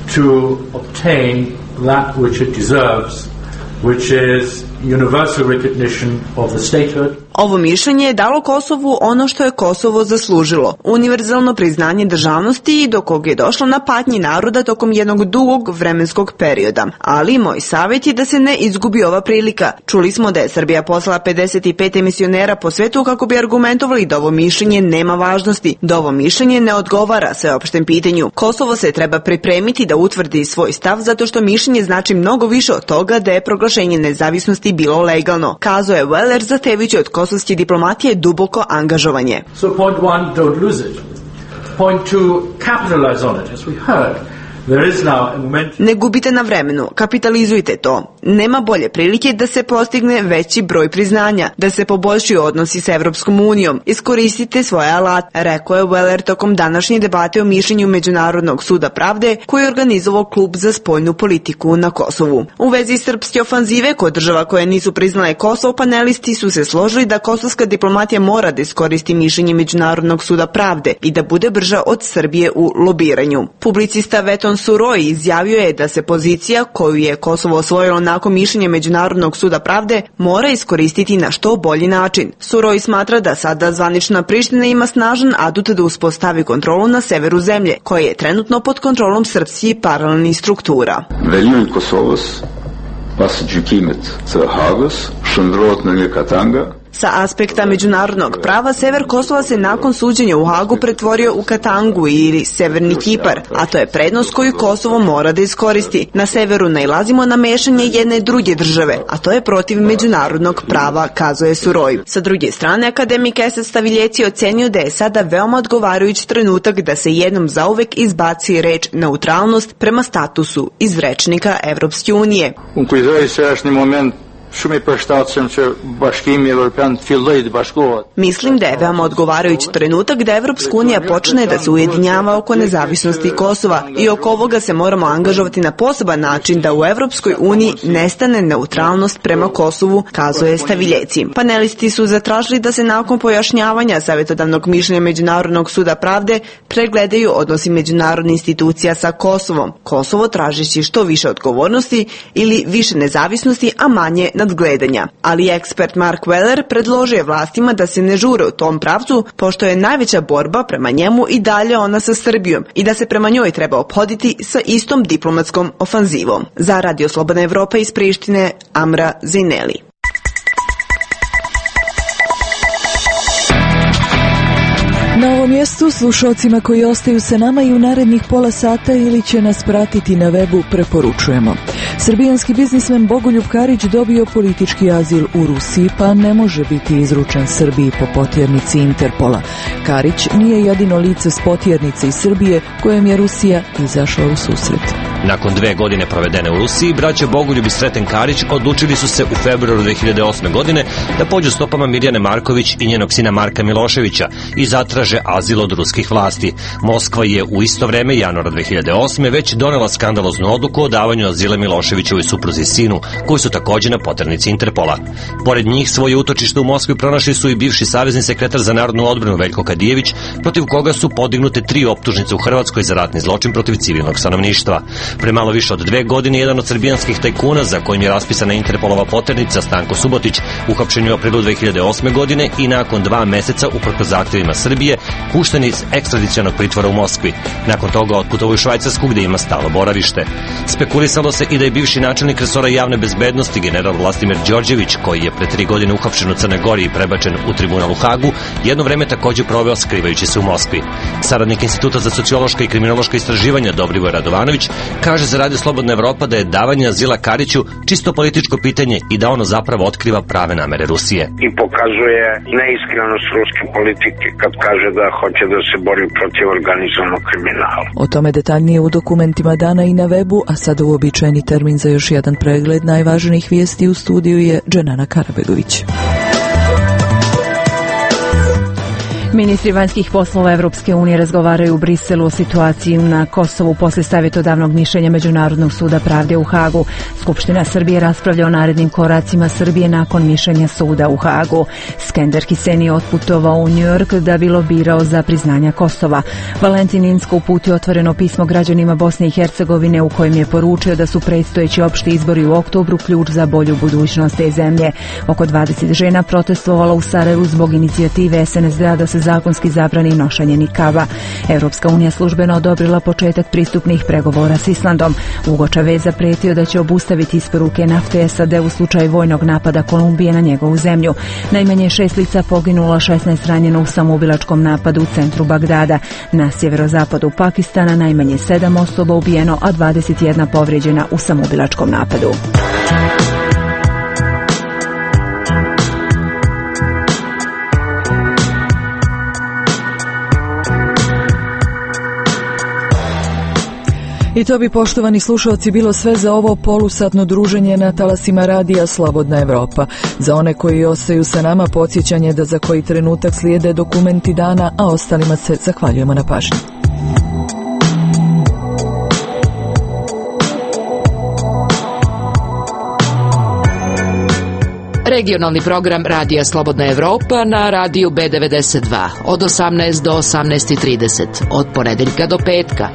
S24: to obtain that which it deserves, which is universal recognition of the statehood.
S23: Ovo mišljenje je dalo Kosovu ono što je Kosovo zaslužilo, univerzalno priznanje državnosti do kog je došlo na patnji naroda tokom jednog dugog vremenskog perioda. Ali moj savjet je da se ne izgubi ova prilika. Čuli smo da je Srbija poslala pedeset pet emisionera po svetu kako bi argumentovali da ovo mišljenje nema važnosti, da ovo mišljenje ne odgovara sveopštem pitanju. Kosovo se treba pripremiti da utvrdi svoj stav zato što mišljenje znači mnogo više od toga da je proglašenje nezavisnosti vlasti bilo legalno, kazao je Weller zahtevajući od kosovske diplomatije duboko angažovanje.
S24: So point one, don't lose it. Point two, capitalize on it, as we heard. There is now a moment...
S23: Ne gubite na vremenu, kapitalizujte to. Nema bolje prilike da se postigne veći broj priznanja, da se poboljšuju odnosi sa Evropskom unijom. Iskoristite svoje alat, rekao je Weller tokom današnje debate o mišljenju Međunarodnog suda pravde koji je organizovao klub za spoljnu politiku na Kosovu. U vezi srpske ofanzive kod država koje nisu priznale Kosovo, panelisti su se složili da kosovska diplomatija mora da iskoristi mišljenje Međunarodnog suda pravde i da bude brža od Srbije u lobiranju. Publicista Veton Suroj izjavio je da se pozicija koju je Kosovo osvojilo nakon mišljenja Međunarodnog suda pravde mora iskoristiti na što bolji način. Suroj smatra da sada zvanična Priština ima snažan adut da uspostavi kontrolu na severu zemlje, koja je trenutno pod kontrolom srpskih paralelnih struktura.
S4: Velimi Kosovos, pas gjykimet të Hagës, shndrohet në një Katanga.
S23: Sa aspekta međunarodnog prava, sever Kosova se nakon suđenja u Hagu pretvorio u Katangu ili Severni Kipar, a to je prednost koju Kosovo mora da iskoristi. Na severu nailazimo na mešanje jedne druge države, a to je protiv međunarodnog prava, kazuje Suroj. Sa druge strane, akademik Esad Staviljeci ocenio da je sada veoma odgovarajući trenutak da se jednom zauvek izbaci reč neutralnost prema statusu iz rečnika Evropske unije.
S4: Unë kujtoj se është një moment shumë i përshtatshëm që Bashkimi Evropian filloi të bashkohet.
S23: Mislim da je veoma odgovarajući trenutak da Evropska unija počne da se ujedinjava oko nezavisnosti Kosova i oko ovoga se moramo angažovati na poseban način da u Evropskoj uniji nestane neutralnost prema Kosovu, kazuje Staviljeci. Panelisti su zatražili da se nakon pojašnjavanja savjetodavnog mišljenja Međunarodnog suda pravde pregledaju odnosi međunarodnih institucija sa Kosovom. Kosovo tražeći što više odgovornosti ili više nezavisnosti, a manje nadgledanja. Ali ekspert Mark Weller predložio je vlastima da se ne žure u tom pravcu, pošto je najveća borba prema njemu i dalje ona sa Srbijom i da se prema njoj treba ophoditi sa istom diplomatskom ofanzivom. Za Radio Slobodna Evropa iz Prištine, Amra Zejneli.
S1: Na ovom mjestu slušalcima koji ostaju sa nama i u narednih pola sata ili će nas pratiti na webu preporučujemo. Srbijanski biznismen Bogoljub Karić dobio politički azil u Rusiji pa ne može biti izručen Srbiji po potjernici Interpola. Karić nije jedino lice s potjernice iz Srbije kojem je Rusija izašla u susret.
S5: Nakon dve godine provedene u Rusiji, braća Bogoljub i Sreten Karić odlučili su se u februaru dve hiljade osme. godine da pođu stopama Mirjane Marković i njenog sina Marka Miloševića i zatraže azil od ruskih vlasti. Moskva je u isto vreme, januara dve hiljade osme. već donela skandaloznu odluku o davanju azila Miloševićevoj supruzi i sinu, koji su također na poternici Interpola. Pored njih svoje utočište u Moskvi pronašli su i bivši savezni sekretar za narodnu odbranu Veljko Kadijević, protiv koga su podignute tri optužnice u Hrvatskoj za ratni zločin protiv civilnog stanovništva. Pre malo više od dve godine, jedan od srbijanskih tajkuna za kojim je raspisana Interpolova poternica, Stanko Subotić, uhapšen je u aprilu dve hiljade osme. godine i nakon dva meseca, uprkos zahtjevima Srbije, pušten iz ekstradicionog pritvora u Moskvi. Nakon toga otputovao u Švajcarsku gdje ima stalno boravište. Spekulisalo se i da je bivši načelnik resora javne bezbednosti general Vlastimir Đorđević, koji je pre tri godine uhapšen u Crnoj Gori i prebačen u tribunal u Hagu, jedno vreme također proveo skrivajući se u Moskvi. Saradnik Instituta za sociološka i kriminološka istraživanja Dobrivoj Radovanović kaže za Radio Slobodna Evropa da je davanje azila Kariću čisto političko pitanje i da ono zapravo otkriva prave namere Rusije.
S7: I pokazuje neiskrenost ruske politike kad kaže da hoće da se bori protiv organizovanog kriminala.
S1: O tome detaljnije u dokumentima dana i na webu, a sada uobičajeni termin za još jedan pregled najvažnijih vijesti u studiju je Dženana Karabegović.
S3: Ministri vanjskih poslova Evropske unije razgovaraju u Briselu o situaciji na Kosovu posle savjetodavnog mišljenja Međunarodnog suda pravde u Hagu. Skupština Srbije raspravlja o narednim koracima Srbije nakon mišljenja suda u Hagu. Skender Hiseni je otputovao u New York da bi lobirao za priznanja Kosova. Valentin Inzko uputio otvoreno pismo građanima Bosne i Hercegovine u kojem je poručio da su predstojeći opšti izbori u oktobru ključ za bolju budućnost te zemlje. Oko dvadeset žena protestovalo u Sarajevu zbog inicijative S N S D-a da se zakonski zabrani nošenje nikaba. Evropska unija službeno odobrila početak pristupnih pregovora s Islandom. Ugo Čavez zapretio da će obustaviti isporuke nafte S A D u slučaju vojnog napada Kolumbije na njegovu zemlju. Najmanje šest lica poginulo, šesnaest ranjeno u samoubilačkom napadu u centru Bagdada. Na sjeverozapadu Pakistana najmanje sedam osoba ubijeno, a dvadeset jedna povrijeđena u samoubilačkom napadu.
S1: I to bi, poštovani slušalci, bilo sve za ovo polusatno druženje na talasima radija Slobodna Evropa. Za one koji ostaju sa nama, podsjećanje da za koji trenutak slijede dokumenti dana, a ostalima se zahvaljujemo na pažnji.
S8: Regionalni program Radija Slobodna Evropa na radiju B devedeset dva od osamnaest do osamnaest i trideset, od ponedeljka do petka.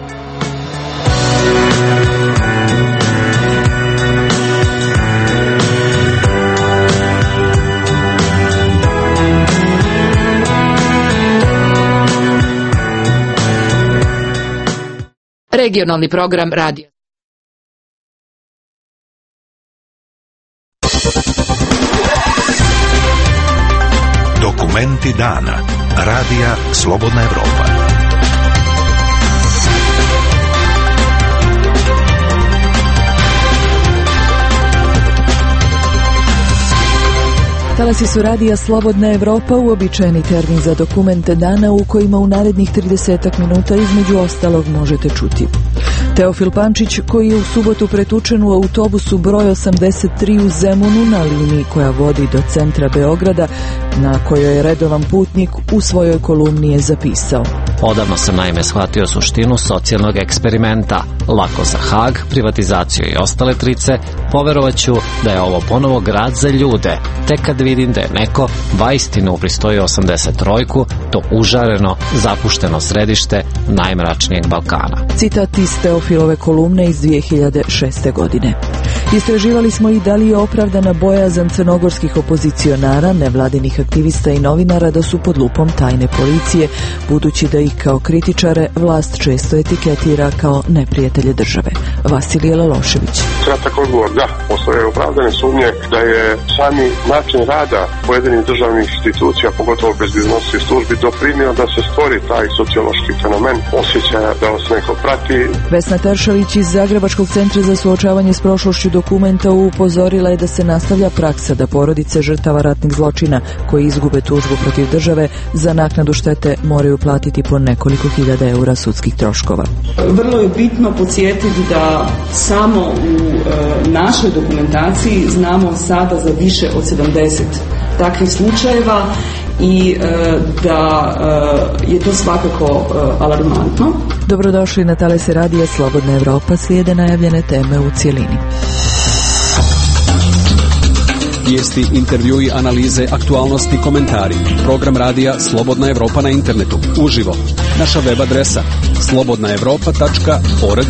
S8: Regionalni program Radija
S9: Dokumenti dana. Radija Slobodna Evropa.
S1: Talasi su radija Slobodna Evropa, uobičajeni termin za dokumente dana u kojima u narednih trideset minuta između ostalog možete čuti. Teofil Pančić, koji je u subotu pretučen u autobusu broj osamdeset tri u Zemunu na liniji koja vodi do centra Beograda, na kojoj je redovan putnik, u svojoj kolumni je zapisao:
S12: Odavno sam naime shvatio suštinu socijalnog eksperimenta. Lako za Hag, privatizaciju i ostale trice, poverovaću da je ovo ponovo grad za ljude. Tek kad vidim da je neko vaistinu upristoji osamdeset trojku, to užareno, zapušteno središte najmračnijeg Balkana.
S1: Citat iz Teofilove kolumne iz dvije hiljade šeste. godine. Istraživali smo i da li je opravdana bojazan crnogorskih opozicionara, nevladinih aktivista i novinara da su pod lupom tajne policije, budući da ih kao kritičare vlast često etiketira kao neprijatelje države. Vasilije Lalošević.
S13: Kratak odgovor, da, postoje opravdane sumnje da je sami način rada pojedinih državnih institucija, pogotovo bezbednosnih službi, doprinio da se stvori taj sociološki fenomen osjećaja da vas neko prati.
S1: Vesna Teršavić iz Zagrebačkog centra za suočavanje s prošlošću Dokumenta upozorila je da se nastavlja praksa da porodice žrtava ratnih zločina koji izgube tužbu protiv države za naknadu štete moraju platiti po nekoliko hiljada eura sudskih troškova.
S25: Vrlo je bitno podsjetiti da samo u e, našoj dokumentaciji znamo sada za više od sedamdeset takvih slučajeva i e, da e, je to svakako e, alarmantno.
S1: Dobrodošli na talase radija Slobodna Evropa, slijede najavljene teme u cijelini.
S2: Vijesti, intervjui, analize, aktualnosti, komentari. Program radija Slobodna Evropa na internetu. Uživo. Naša web adresa slobodna evropa tačka org.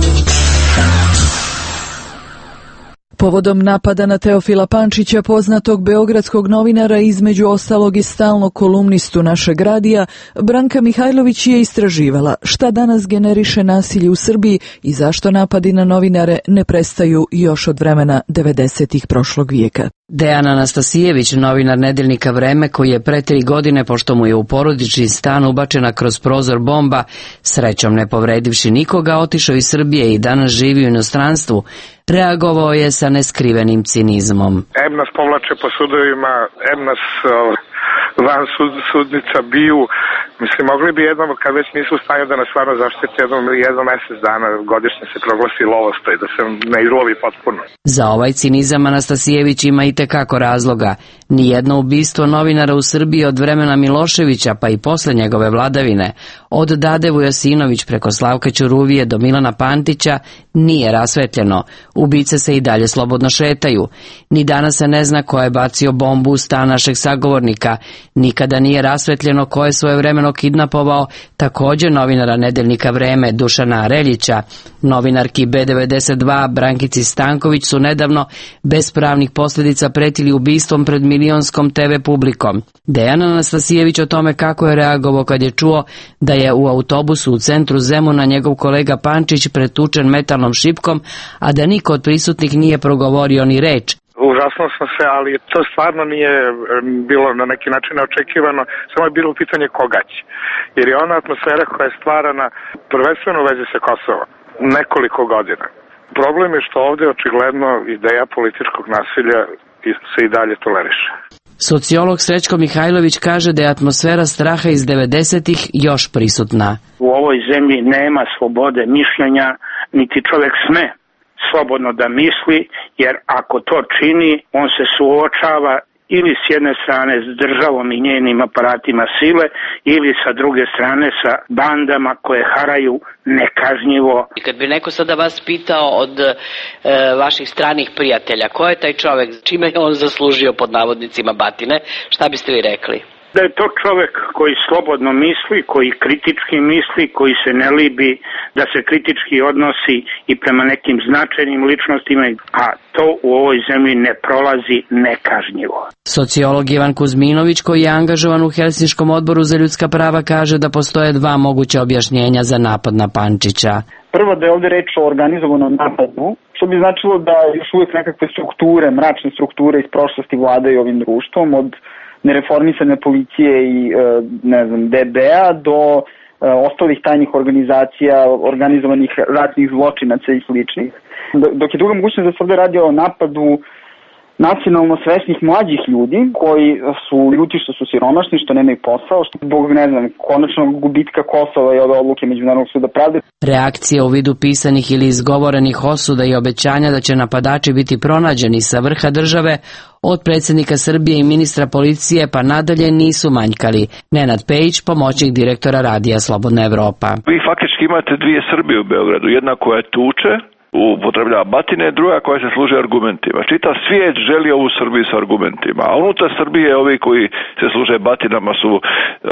S1: Povodom napada na Teofila Pančića, poznatog beogradskog novinara, između ostalog i stalnog kolumnistu našeg radija, Branka Mihajlović je istraživala šta danas generiše nasilje u Srbiji i zašto napadi na novinare ne prestaju još od vremena devedesetih prošlog vijeka.
S8: Dejan Anastasijević, novinar nedeljnika Vreme, koji je pre tri godine, pošto mu je u porodični stan ubačena kroz prozor bomba, srećom ne povredivši nikoga, otišao iz Srbije i danas živi u inostranstvu, reagovao je sa neskrivenim cinizmom.
S26: Em nas povlače po sudovima, em nas van sud, sudnica biju. Mislim, mogli bi jednom, kad već nisu u stanju da nas stvarno zaštite, jednom, jednom mesec dana godišnje se proglasi lovostaj, da se ne izlovi potpuno.
S8: Za ovaj cinizam Anastasijević ima i tekako razloga. Nijedno ubistvo novinara u Srbiji od vremena Miloševića, pa i posle njegove vladavine, od Dade Vujasinović preko Slavka Ćuruvije do Milana Pantića, nije rasvetljeno. Ubice se i dalje slobodno šetaju. Ni danas se ne zna ko je bacio bombu u stan našeg sagovornika. Nikada nije rasvetljeno ko je svojevremeno kidnapovao također novinara nedeljnika Vreme Dušana Reljića. Novinarki B devedeset dva Brankici Stanković su nedavno bez pravnih posljedica pretili ubistvom pred milionskom te ve publikom. Dejan Anastasijević o tome kako je reagovao kad je čuo da je u autobusu u centru Zemuna njegov kolega Pančić pretučen metalnom šipkom, a da niko od prisutnih nije progovorio ni reč.
S26: Užasno sam se, ali to stvarno nije bilo na neki način neočekivano, samo je bilo pitanje koga će. Jer je ona atmosfera koja je stvarana prvenstveno u vezi sa Kosovom nekoliko godina. Problem je što ovdje očigledno ideja političkog nasilja se i dalje toleriše.
S8: Sociolog Srećko Mihajlović kaže da je atmosfera straha iz devedesetih još prisutna.
S27: U ovoj zemlji nema slobode mišljenja,
S6: niti čovjek sme slobodno da misli, jer ako to čini, on se suočava ili s jedne strane s državom i njenim aparatima sile, ili sa druge strane sa bandama koje haraju nekažnjivo.
S8: Kad bi neko sada vas pitao od e, vaših stranih prijatelja, ko je taj čovjek, čime je on zaslužio pod navodnicima batine, šta biste vi rekli?
S6: Da je to čovjek koji slobodno misli, koji kritički misli, koji se ne libi da se kritički odnosi i prema nekim značajnim ličnostima, a to u ovoj zemlji ne prolazi nekažnjivo.
S8: Sociolog Ivan Kuzminović, koji je angažovan u Helsinškom odboru za ljudska prava, kaže da postoje dva moguća objašnjenja za napad na Pančića.
S11: Prvo, da je ovdje reč o organizovanom napadu, što bi značilo da još uvijek nekakve strukture, mračne strukture iz prošlosti vladaju ovim društvom, od nereformisane policije i ne znam, D B-a do ostalih tajnih organizacija, organizovanih ratnih zločinaca i sličnih. Dok je druga mogućnost da se ovdje radi o napadu nacionalno svesnih mlađih ljudi koji su ljuti što su siromašni, što nemaju posao, što zbog, ne znam, konačnog gubitka Kosova i ove odluke Međunarodnog suda pravde.
S8: Reakcije u vidu pisanih ili izgovorenih osuda i obećanja da će napadači biti pronađeni sa vrha države, od predsjednika Srbije i ministra policije pa nadalje nisu manjkali. Nenad Pejić, pomoćnik direktora radija Slobodna Evropa.
S14: Vi faktički imate dvije Srbije u Beogradu, jedna koja tuče, upotrebljava batine, druga koja se služi argumentima. Čita svijet želi ovu Srbiju sa argumentima, a unutar Srbije ovi koji se služe batinama su uh,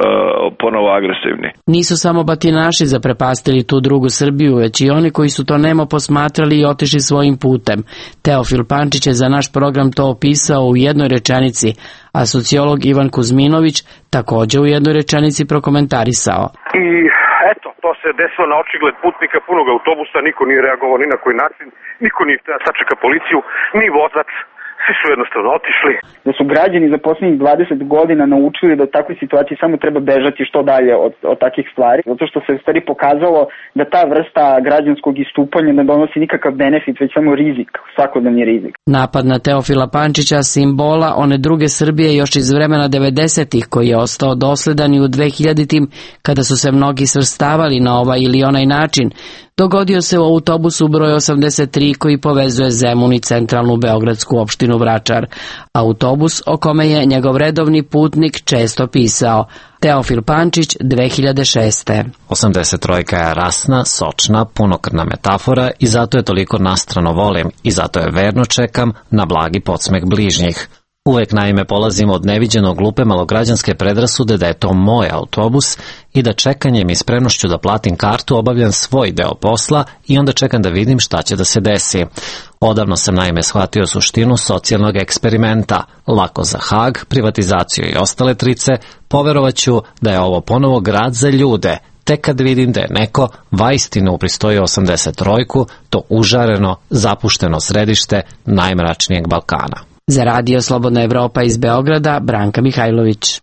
S14: ponovo agresivni.
S8: Nisu samo batinaši zaprepastili tu drugu Srbiju, već i oni koji su to nemo posmatrali i otišli svojim putem. Teofil Pančić je za naš program to opisao u jednoj rečenici, a sociolog Ivan Kuzminović također u jednoj rečenici prokomentarisao.
S15: I eto, to se desilo na očigled putnika punog autobusa, niko nije reagovao ni na koji način, niko nije htio sačeka policiju, ni vozač, svi su jednostavno otišli.
S11: Da su građani za posljednjih dvadeset godina naučili da u takvoj situaciji samo treba bežati što dalje od, od takvih stvari, zato što se u stvari pokazalo da ta vrsta građanskog istupanja ne donosi nikakav benefit, već samo rizik, svakodnevni rizik.
S8: Napad na Teofila Pančića, simbola one druge Srbije još iz vremena devedesetih, koji je ostao dosledan i u dvehiljaditim, kada su se mnogi svrstavali na ovaj ili onaj način, dogodio se u autobusu broj osamdeset tri koji povezuje Zemun i centralnu beogradsku opštinu Vračar. Autobus o kome je njegov redovni putnik često pisao. Teofil Pančić, dve hiljade šeste.
S12: osamdeset trojka je rasna, sočna, punokrvna metafora i zato je toliko nastrano volim i zato je verno čekam na blagi podsmeh bližnjih. Uvek naime polazim od neviđeno glupe malograđanske predrasude da je to moj autobus i da čekanjem i spremnošću da platim kartu obavljam svoj deo posla i onda čekam da vidim šta će da se desi. Odavno sam naime shvatio suštinu socijalnog eksperimenta, lako za Hag, privatizaciju i ostale trice, poverovaću da je ovo ponovo grad za ljude, tek kad vidim da je neko vaistinu upristojio osamdeset trojku, to užareno, zapušteno središte najmračnijeg Balkana.
S8: Za radio Slobodna Evropa iz Beograda, Branka Mihajlović.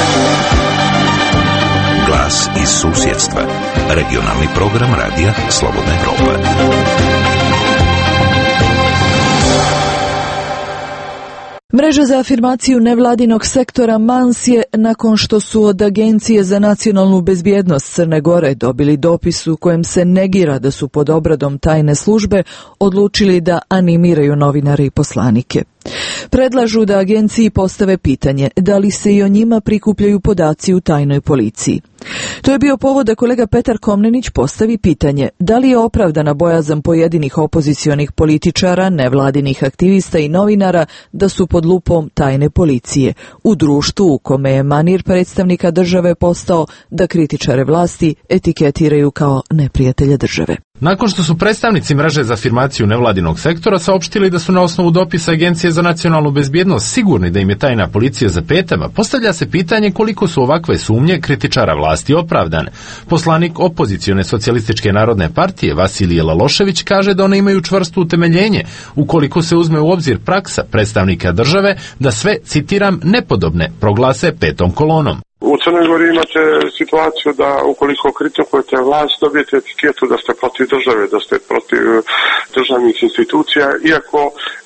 S9: Glas iz susjedstva. Regionalni program radija Slobodna Evropa.
S1: Mreža za afirmaciju nevladinog sektora MANS je, nakon što su od Agencije za nacionalnu bezbjednost Crne Gore dobili dopis u kojem se negira da su pod obradom tajne službe, odlučili da animiraju novinare i poslanike. Predlažu da agenciji postave pitanje da li se i o njima prikupljaju podaci u tajnoj policiji. To je bio povod da kolega Petar Komnenić postavi pitanje da li je opravdana bojazan pojedinih opozicionih političara, nevladinih aktivista i novinara da su pod lupom tajne policije u društvu u kome je manir predstavnika države postao da kritičare vlasti etiketiraju kao neprijatelje države.
S16: Nakon što su predstavnici mreže za afirmaciju nevladinog sektora saopštili da su na osnovu dopisa Agencije za nacionalnu bezbjednost sigurni da im je tajna policija za petama, postavlja se pitanje koliko su ovakve sumnje kritičara vlasti opravdane. Poslanik opozicione socijalističke narodne partije Vasilije Lalošević kaže da one imaju čvrsto utemeljenje ukoliko se uzme u obzir praksa predstavnika države da sve, citiram, nepodobne proglase petom kolonom.
S13: U Crnoj Gori imate situaciju da ukoliko kritikujete vlast dobijete etiketu da ste protiv države, da ste protiv državnih institucija, iako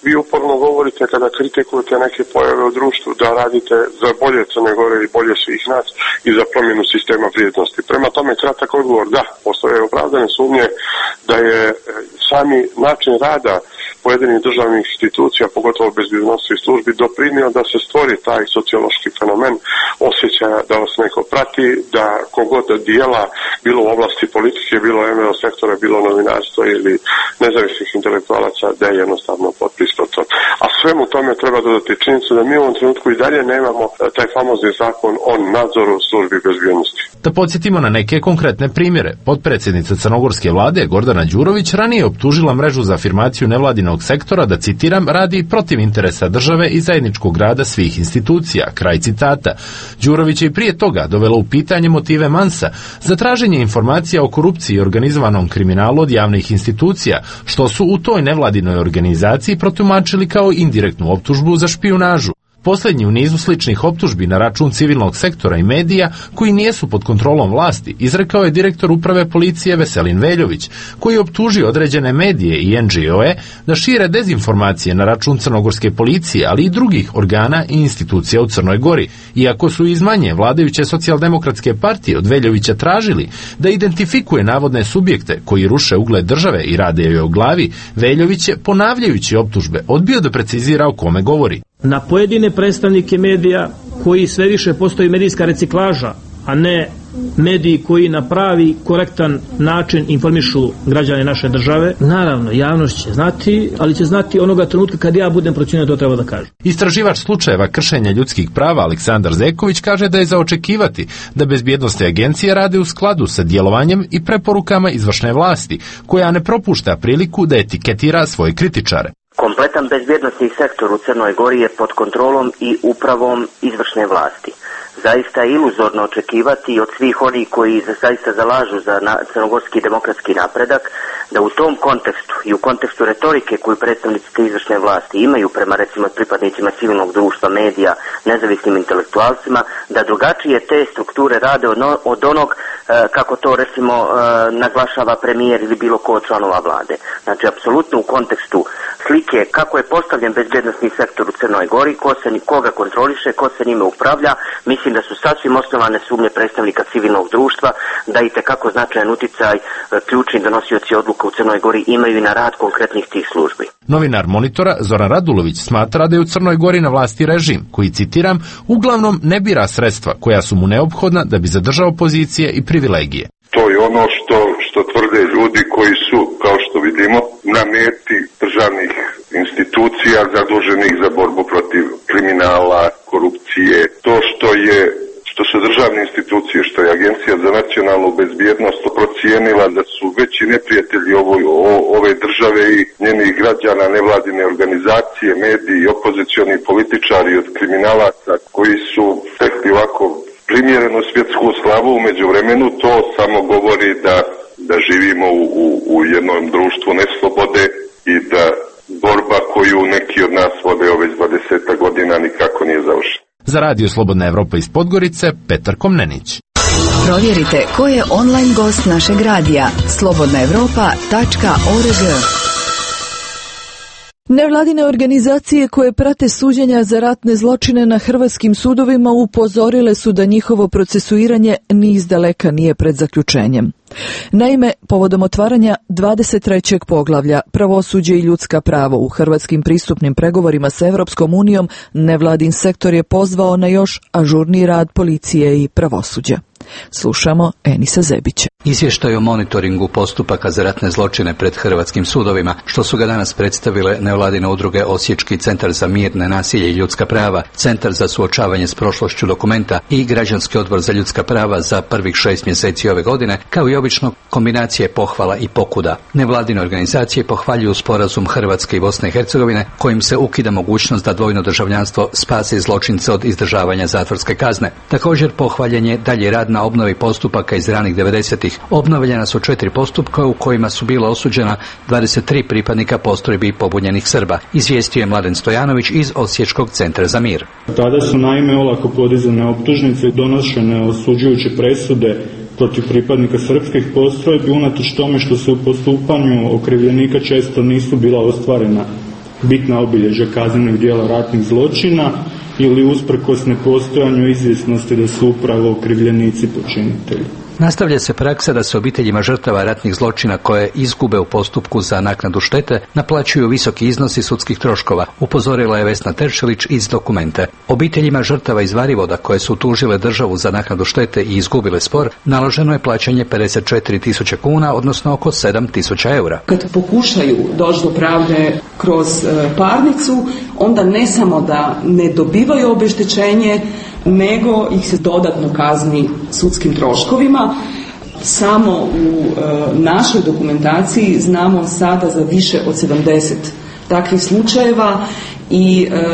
S13: vi uporno govorite kada kritikujete neke pojave u društvu da radite za bolje Crne Gore i bolje svih nas i za promjenu sistema vrijednosti. Prema tome, kratak odgovor, da, postoje opravdane sumnje da je sami način rada pojedinih državnih institucija, pogotovo bezbjednosnih službi, doprinio da se stvori taj sociološki fenomen osjećaja da vas neko prati, da kogod dijela, bilo u oblasti politike, bilo em ve o sektora, bilo novinarstva ili nezavisnih intelektualaca, da je jednostavno potpis pod to. A svemu tome treba dodati činjenicu da mi u ovom trenutku i dalje nemamo taj famozni zakon o nadzoru službi bezbjednosti.
S16: Da podsjetimo na neke konkretne primjere. Potpredsjednica crnogorske vlade Gordana Đurović ranije optužila mrežu za afirmaciju nevladinog sektora da, citiram, radi protiv interesa države i zajedničkog rada svih institucija, kraj citata. Đurović je i prije toga dovela u pitanje motive Mansa za traženje informacija o korupciji i organizovanom kriminalu od javnih institucija, što su u toj nevladinoj organizaciji protumačili kao indirektnu optužbu za špijunažu. Posljednji u nizu sličnih optužbi na račun civilnog sektora i medija koji nijesu pod kontrolom vlasti izrekao je direktor uprave policije Veselin Veljović, koji je optužio određene medije i en dže o-e da šire dezinformacije na račun crnogorske policije, ali i drugih organa i institucija u Crnoj Gori. Iako su iz manje vladajuće socijaldemokratske partije od Veljovića tražili da identifikuje navodne subjekte koji ruše ugled države i rade joj o glavi, Veljović je, ponavljajući optužbe, odbio da precizira o kome govori.
S10: Na pojedine predstavnike medija koji sve više postoji medijska reciklaža, a ne mediji koji na pravi, korektan način informišu građane naše države. Naravno, javnost će znati, ali će znati onoga trenutka kad ja budem procjenio to treba da kažem.
S16: Istraživač slučajeva kršenja ljudskih prava Aleksandar Zeković kaže da je za očekivati da bezbjednosne agencije rade u skladu sa djelovanjem i preporukama izvršne vlasti, koja ne propušta priliku da etiketira svoje kritičare.
S18: Kompletan bezbjednosni sektor u Crnoj Gori je pod kontrolom i upravom izvršne vlasti. Zaista je iluzorno očekivati od svih onih koji zaista zalažu za na, crnogorski demokratski napredak, da u tom kontekstu i u kontekstu retorike koju predstavnici te izvršne vlasti imaju prema recimo pripadnicima civilnog društva, medija, nezavisnim intelektualcima, da drugačije te strukture rade od, od onog e, kako to recimo e, naglašava premijer ili bilo ko od članova vlade. Znači, apsolutno u kontekstu slike kako je postavljen bezbjednosni sektor u Crnoj Gori, ko se koga kontroliše, ko se njime upravlja, mislim da su sasvim osnovane sumnje predstavnika civilnog društva da i tekako značajan uticaj ključni donosioci odluka u Crnoj Gori imaju i na rad konkretnih tih službi.
S16: Novinar Monitora Zoran Radulović smatra da je u Crnoj Gori na vlasti režim koji, citiram, uglavnom ne bira sredstva koja su mu neophodna da bi zadržao pozicije i privilegije.
S13: To je ono što, što tvrde ljudi koji su, kao što vidimo, na meti državnih institucija zaduženih za borbu protiv kriminala, korupcije. To što je što su državne institucije, što je Agencija za nacionalnu bezbjednost procijenila da su veći neprijatelji ovoj, o, ove države i njenih građana, nevladine organizacije, mediji, opozicioni političari od kriminalaca koji su stekli ovako primjerenu svjetsku slavu u međuvremenu, to samo govori da, da živimo u, u, u jednom društvu neslobode i da borba koju neki od nas vode ove dvadeset godina nikako nije završena.
S16: Za Radio Slobodna Evropa iz Podgorice, Petar Komnenić.
S19: Provjerite ko je online gost našeg radija. slobodna evropa tačka org.
S1: Nevladine organizacije koje prate suđenja za ratne zločine na hrvatskim sudovima upozorile su da njihovo procesuiranje ni izdaleka nije pred zaključenjem. Naime, povodom otvaranja dvadeset trećeg poglavlja Pravosuđe i ljudska prava u hrvatskim pristupnim pregovorima sa Evropskom unijom, nevladin sektor je pozvao na još ažurniji rad policije i pravosuđa. Slušamo Enisa Zebića.
S20: Izvještaj o monitoringu postupaka za ratne zločine pred hrvatskim sudovima, što su ga danas predstavile nevladine udruge Osječki centar za mir, nenasilje i ljudska prava, Centar za suočavanje s prošlošću Dokumenta i Građanski odbor za ljudska prava za prvih šest mjeseci ove godine, kao i obično kombinacije pohvala i pokuda. Nevladine organizacije pohvaljuju sporazum Hrvatske i Bosne i Hercegovine kojim se ukida mogućnost da dvojno državljanstvo spasi zločince od izdržavanja zatvorske kazne. Također pohvaljen je dalje rad na obnovi postupaka iz ranih devedesetih. Obnovljena su četiri postupka u kojima su bila osuđena dvadeset tri pripadnika postrojbi pobunjenih Srba, izvijestio je Mladen Stojanović iz Osječkog centra za mir.
S21: Tada su naime olako podizane optužnice i donošene osuđujuće presude protiv pripadnika srpskih postrojbi, unatoč tome što se u postupanju okrivljenika često nisu bila ostvarena bitna obilježja kaznenih djela ratnih zločina ili usprkos nepostojanju izvjesnosti da su upravo okrivljenici počinitelji.
S20: Nastavlja se praksa da se obiteljima žrtava ratnih zločina koje izgube u postupku za naknadu štete naplaćuju visoki iznosi sudskih troškova, upozorila je Vesna Teršelić iz Dokumente. Obiteljima žrtava iz Varivoda koje su tužile državu za naknadu štete i izgubile spor, naloženo je plaćanje pedeset četiri tisuće kuna, odnosno oko sedam tisuća eura.
S25: Kad pokušaju doći do pravde kroz parnicu, onda ne samo da ne dobivaju obeštećenje, nego ih se dodatno kazni sudskim troškovima. Samo u e, našoj dokumentaciji znamo sada za više od sedamdeset takvih slučajeva i e,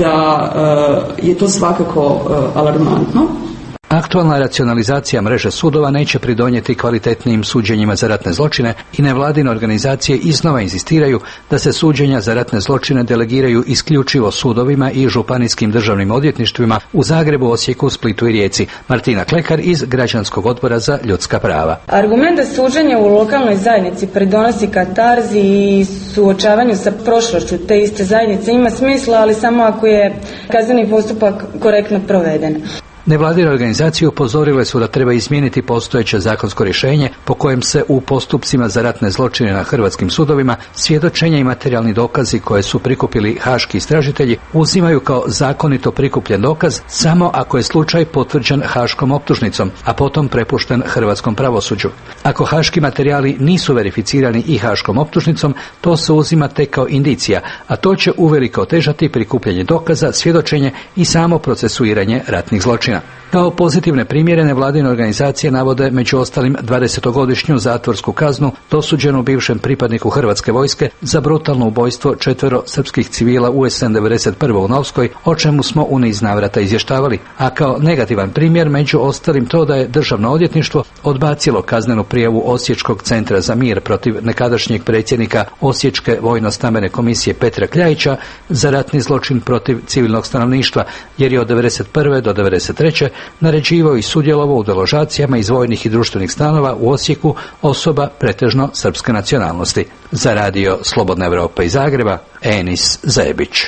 S25: da e, je to svakako e, alarmantno.
S20: Aktualna racionalizacija mreže sudova neće pridonijeti kvalitetnijim suđenjima za ratne zločine i nevladine organizacije iznova inzistiraju da se suđenja za ratne zločine delegiraju isključivo sudovima i županijskim državnim odvjetništvima u Zagrebu, Osijeku, Splitu i Rijeci. Martina Klekar iz Građanskog odbora za ljudska prava.
S4: Argument da suđenje u lokalnoj zajednici pridonosi katarzi i suočavanju sa prošlošću te iste zajednice ima smisla, ali samo ako je kazneni postupak korektno proveden.
S20: Nevladine organizacije upozorile su da treba izmijeniti postojeće zakonsko rješenje po kojem se u postupcima za ratne zločine na hrvatskim sudovima svjedočenja i materijalni dokazi koje su prikupili haški istražitelji uzimaju kao zakonito prikupljen dokaz samo ako je slučaj potvrđen haškom optužnicom, a potom prepušten hrvatskom pravosuđu. Ako haški materijali nisu verificirani i haškom optužnicom, to se uzima tek kao indicija, a to će uvelike otežati prikupljanje dokaza, svjedočenje i samo procesuiranje ratnih zločina. Kao pozitivne primjere nevladine organizacije navode među ostalim dvadesetogodišnju zatvorsku kaznu dosuđenu bivšem pripadniku Hrvatske vojske za brutalno ubojstvo četvero srpskih civila u esen devedeset prve u Novskoj, o čemu smo u niz navrata izvještavali. A kao negativan primjer među ostalim to da je Državno odvjetništvo odbacilo kaznenu prijavu Osječkog centra za mir protiv nekadašnjeg predsjednika Osječke vojno-stambene komisije Petra Kljajića za ratni zločin protiv civilnog stanovništva, jer je od devedeset prve do devedeset treće naređivao i sudjelovao u deložacijama iz vojnih i društvenih stanova u Osijeku osoba pretežno srpske nacionalnosti. Za radio Slobodna Evropa iz Zagreba, Enis Zebić.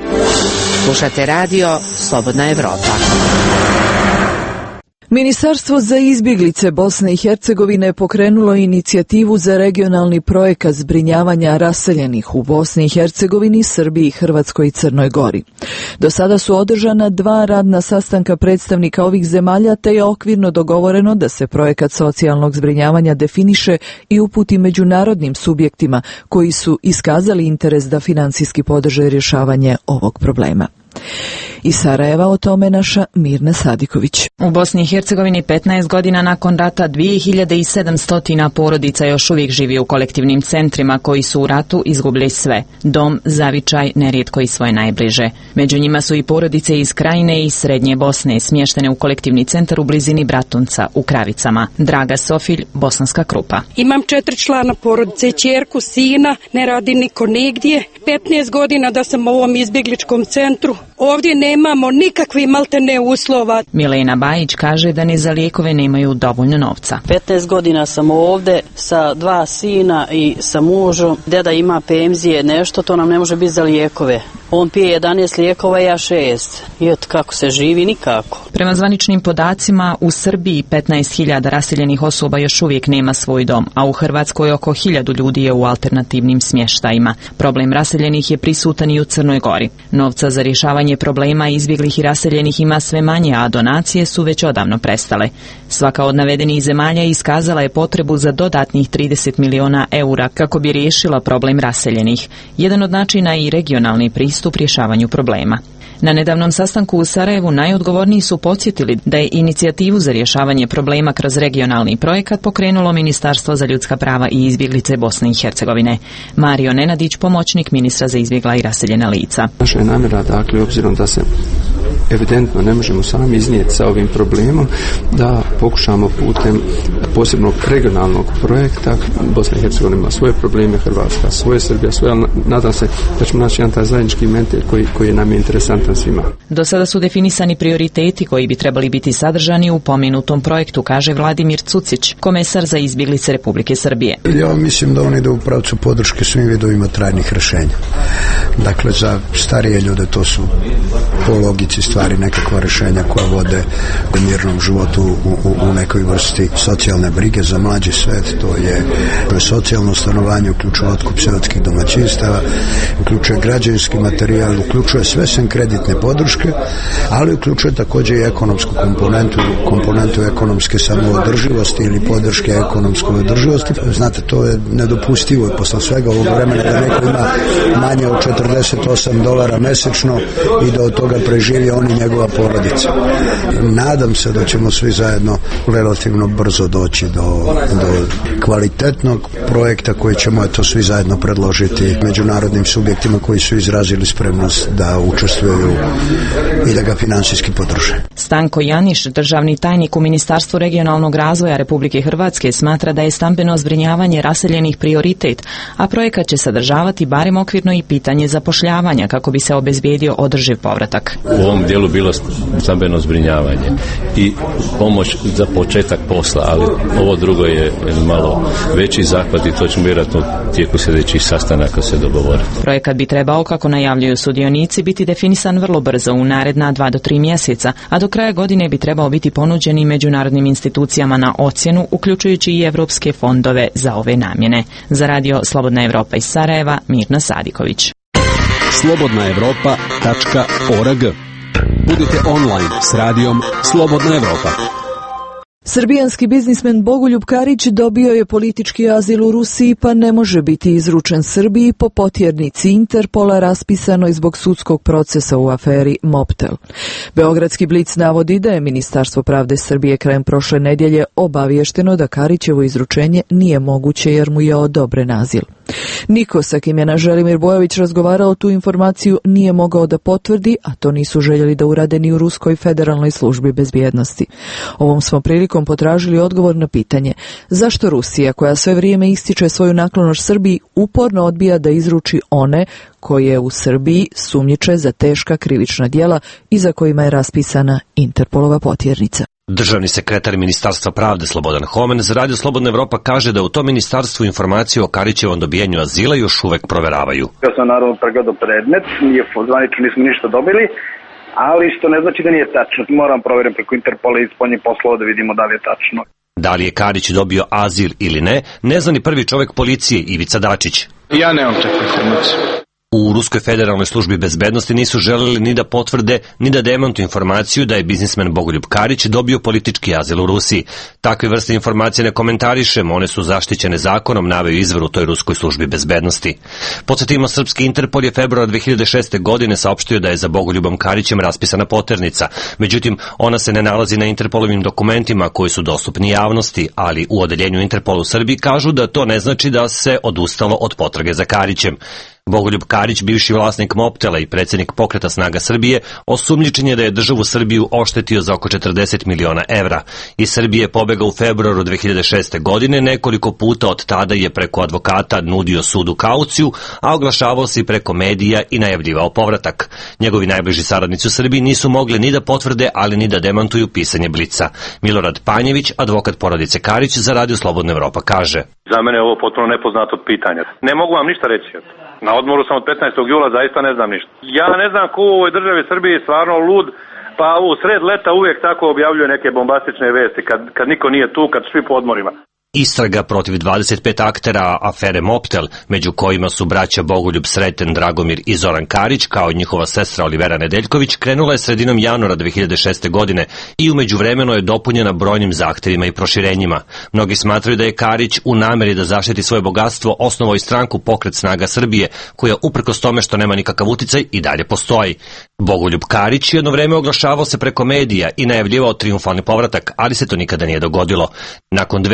S5: Slušate radio Slobodna Evropa.
S1: Ministarstvo za izbjeglice Bosne i Hercegovine pokrenulo inicijativu za regionalni projekat zbrinjavanja raseljenih u Bosni i Hercegovini, Srbiji, Hrvatskoj i Crnoj Gori. Do sada su održana dva radna sastanka predstavnika ovih zemalja, te je okvirno dogovoreno da se projekat socijalnog zbrinjavanja definiše i uputi međunarodnim subjektima koji su iskazali interes da financijski podrže rješavanje ovog problema. Iz Sarajeva o tome naša Mirna Sadiković.
S3: U Bosni i Hercegovini petnaest godina nakon rata dvije hiljade sedamsto porodica još uvijek živi u kolektivnim centrima koji su u ratu izgubili sve. Dom, zavičaj, nerijetko i svoje najbliže. Među njima su i porodice iz Krajine i Srednje Bosne, smještene u kolektivni centar u blizini Bratunca, u Kravicama. Draga Sofilj, Bosanska Krupa.
S17: Imam četiri člana porodice, ćerku, sina, ne radi niko nigdje. petnaest godina da sam u ovom izbjegličkom centru. Ovdje nemamo nikakvih maltene uslova.
S3: Milena Bajić kaže da ni za lijekove nemaju dovoljno novca.
S22: petnaest godina sam ovdje sa dva sina i sa mužom. Deda ima penzije, nešto, to nam ne može biti za lijekove. On pije jedanaest lijekova, ja šest. I eto kako se živi, nikako.
S3: Prema zvaničnim podacima, u Srbiji petnaest hiljada raseljenih osoba još uvijek nema svoj dom, a u Hrvatskoj oko hiljadu ljudi je u alternativnim smještajima. Problem raseljenih je prisutan i u Crnoj Gori. Novca za rješavanje problema izbjeglih i raseljenih ima sve manje, a donacije su već odavno prestale. Svaka od navedenih zemalja iskazala je potrebu za dodatnih trideset miliona eura kako bi riješila problem raseljenih. Jedan od načina je i regionalni pristup rješavanju problema. Na nedavnom sastanku u Sarajevu najodgovorniji su podsjetili da je inicijativu za rješavanje problema kroz regionalni projekat pokrenulo Ministarstvo za ljudska prava i izbjeglice Bosne i Hercegovine. Mario Nenadić, pomoćnik ministra za izbjegla i raseljena lica.
S23: Naša je namjera, dakle, obzirom da se
S2: evidentno ne možemo sami iznijeti sa ovim problemom, da pokušamo putem posebnog regionalnog projekta. Bosna i Hercegovina ima svoje probleme, Hrvatska svoje, Srbija svoje, ali nadam se da ćemo naći jedan taj zajednički mentor koji, koji nam je interesantan svima.
S6: Do sada su definisani prioriteti koji bi trebali biti sadržani u pomenutom projektu, kaže Vladimir Cucić, komesar za izbjeglice Republike Srbije.
S7: Ja mislim da on ide u pravcu podrške svim vidovima trajnih rješenja. Dakle, za starije ljude to su po logici stvari nekakva rješenja koja vode u mirnom životu u, u, u nekoj vrsti socijalne brige. Za mlađi svet to je, to je socijalno stanovanje, uključuje otkup seoskih domaćinstava, uključuje građevinski materijal, uključuje sve sem kreditne podrške, ali uključuje također i ekonomsku komponentu, komponentu ekonomske samoodrživosti ili podrške ekonomskoj održivosti. Znate, to je nedopustivo posle svega ovog vremena da neko ima manje od četrdeset osam dolara mesečno i da od toga preživi on i njegova porodica. Nadam se da ćemo svi zajedno relativno brzo doći do, do kvalitetnog projekta koji ćemo eto svi zajedno predložiti međunarodnim subjektima koji su izrazili spremnost da učestvuju i da ga finansijski podrže.
S6: Stanko Janiš, državni tajnik u Ministarstvu regionalnog razvoja Republike Hrvatske, smatra da je stambeno zbrinjavanje raseljenih prioritet, a projekat će sadržavati barem okvirno i pitanje zapošljavanja kako bi se obezbijedio održiv povratak.
S23: U ovom dijelu bilo stambeno zbrinjavanje i pomoć za početak posla, ali ovo drugo je malo veći zahvat i to ćemo vjerojatno tijeku sljedećih sastanaka se dogovoriti.
S6: Projekat bi trebao, kako najavljuju sudionici, biti definisan vrlo brzo u naredna dva do tri mjeseca, a do kraja godine bi trebao biti ponuđen i međunarodnim institucijama na ocjenu, uključujući i evropske fondove za ove namjene. Za radio Slobodna Evropa iz Sarajeva, Mirna Sadiković.
S24: slobodna evropa tačka org. Budite online s radijom Slobodna Evropa.
S1: Srbijanski biznismen Bogoljub Karić dobio je politički azil u Rusiji pa ne može biti izručen Srbiji po potjernici Interpola raspisanoj zbog sudskog procesa u aferi Mobtel. Beogradski Blic navodi da je Ministarstvo pravde Srbije krajem prošle nedjelje obaviješteno da Karićevo izručenje nije moguće jer mu je odobren azil. Niko sa kim je na Želimir Bojović razgovarao tu informaciju nije mogao da potvrdi, a to nisu željeli da urade ni u Ruskoj federalnoj službi bezbjednosti. Ovom smo prilikom potražili odgovor na pitanje zašto Rusija, koja sve vrijeme ističe svoju naklonost Srbiji, uporno odbija da izruči one koje u Srbiji sumnjiče za teška krivična djela i za kojima je raspisana Interpolova potjernica.
S26: Državni sekretar Ministarstva pravde Slobodan Homen za radio Slobodna Evropa kaže da u tom ministarstvu informaciju o Karićevom dobijenju azila još uvek proveravaju.
S11: Ja sam naravno pregledao predmet, nije zvanično, nismo ništa dobili, ali što ne znači da nije tačno. Moram provjeriti preko Interpola i spoljnih poslova da vidimo da li je tačno.
S26: Da li je Karić dobio azil ili ne, ne zna ni prvi čovjek policije Ivica Dačić.
S27: Ja nemam takvu informaciju.
S26: U Ruskoj federalnoj službi bezbednosti nisu želeli ni da potvrde, ni da demantu informaciju da je biznismen Bogoljub Karić dobio politički azil u Rusiji. Takve vrste informacije ne komentarišemo, one su zaštićene zakonom, naveo izvor u toj Ruskoj službi bezbednosti. Podsjetimo, srpski Interpol je februara dve hiljade šeste. godine saopštio da je za Bogoljubom Karićem raspisana poternica. Međutim, ona se ne nalazi na Interpolovim dokumentima koji su dostupni javnosti, ali u odeljenju Interpola u Srbiji kažu da to ne znači da se odustalo od potrage za Karićem. Bogoljub Karić, bivši vlasnik Mobtela i predsjednik Pokreta snaga Srbije, osumnjičen je da je državu Srbiju oštetio za oko četrdeset miliona evra. Iz Srbije pobegao u februaru dve hiljade šeste. godine, nekoliko puta od tada je preko advokata nudio sudu kauciju, a oglašavao se i preko medija i najavljivao povratak. Njegovi najbliži saradnici u Srbiji nisu mogli ni da potvrde, ali ni da demantuju pisanje Blica. Milorad Panjević, advokat porodice Karić, za radio Slobodna Evropa kaže:
S28: Za mene je ovo potpuno nepoznato pitanje. Ne mogu vam ništa reći. Na odmoru sam od petnaestog jula, zaista ne znam ništa. Ja ne znam ko u ovoj državi Srbiji stvarno lud, pa u sred leta uvijek tako objavljuje neke bombastične vesti, kad, kad niko nije tu, kad svi po odmorima.
S26: Istraga protiv dvadeset pet aktera afere Mobtel, među kojima su braća Bogoljub Sreten, Dragomir i Zoran Karić, kao i njihova sestra Olivera Nedeljković, krenula je sredinom januara dve hiljade šeste. godine i u međuvremenu je dopunjena brojnim zahtevima i proširenjima. Mnogi smatraju da je Karić u nameri da zaštiti svoje bogatstvo osnovao i stranku Pokret snaga Srbije, koja uprkos tome što nema nikakav uticaj i dalje postoji. Bogoljub Karić jedno vreme oglašavao se preko medija i najavljivao triumfalni povratak, ali se to nikada nije dogodilo. Nakon dve godine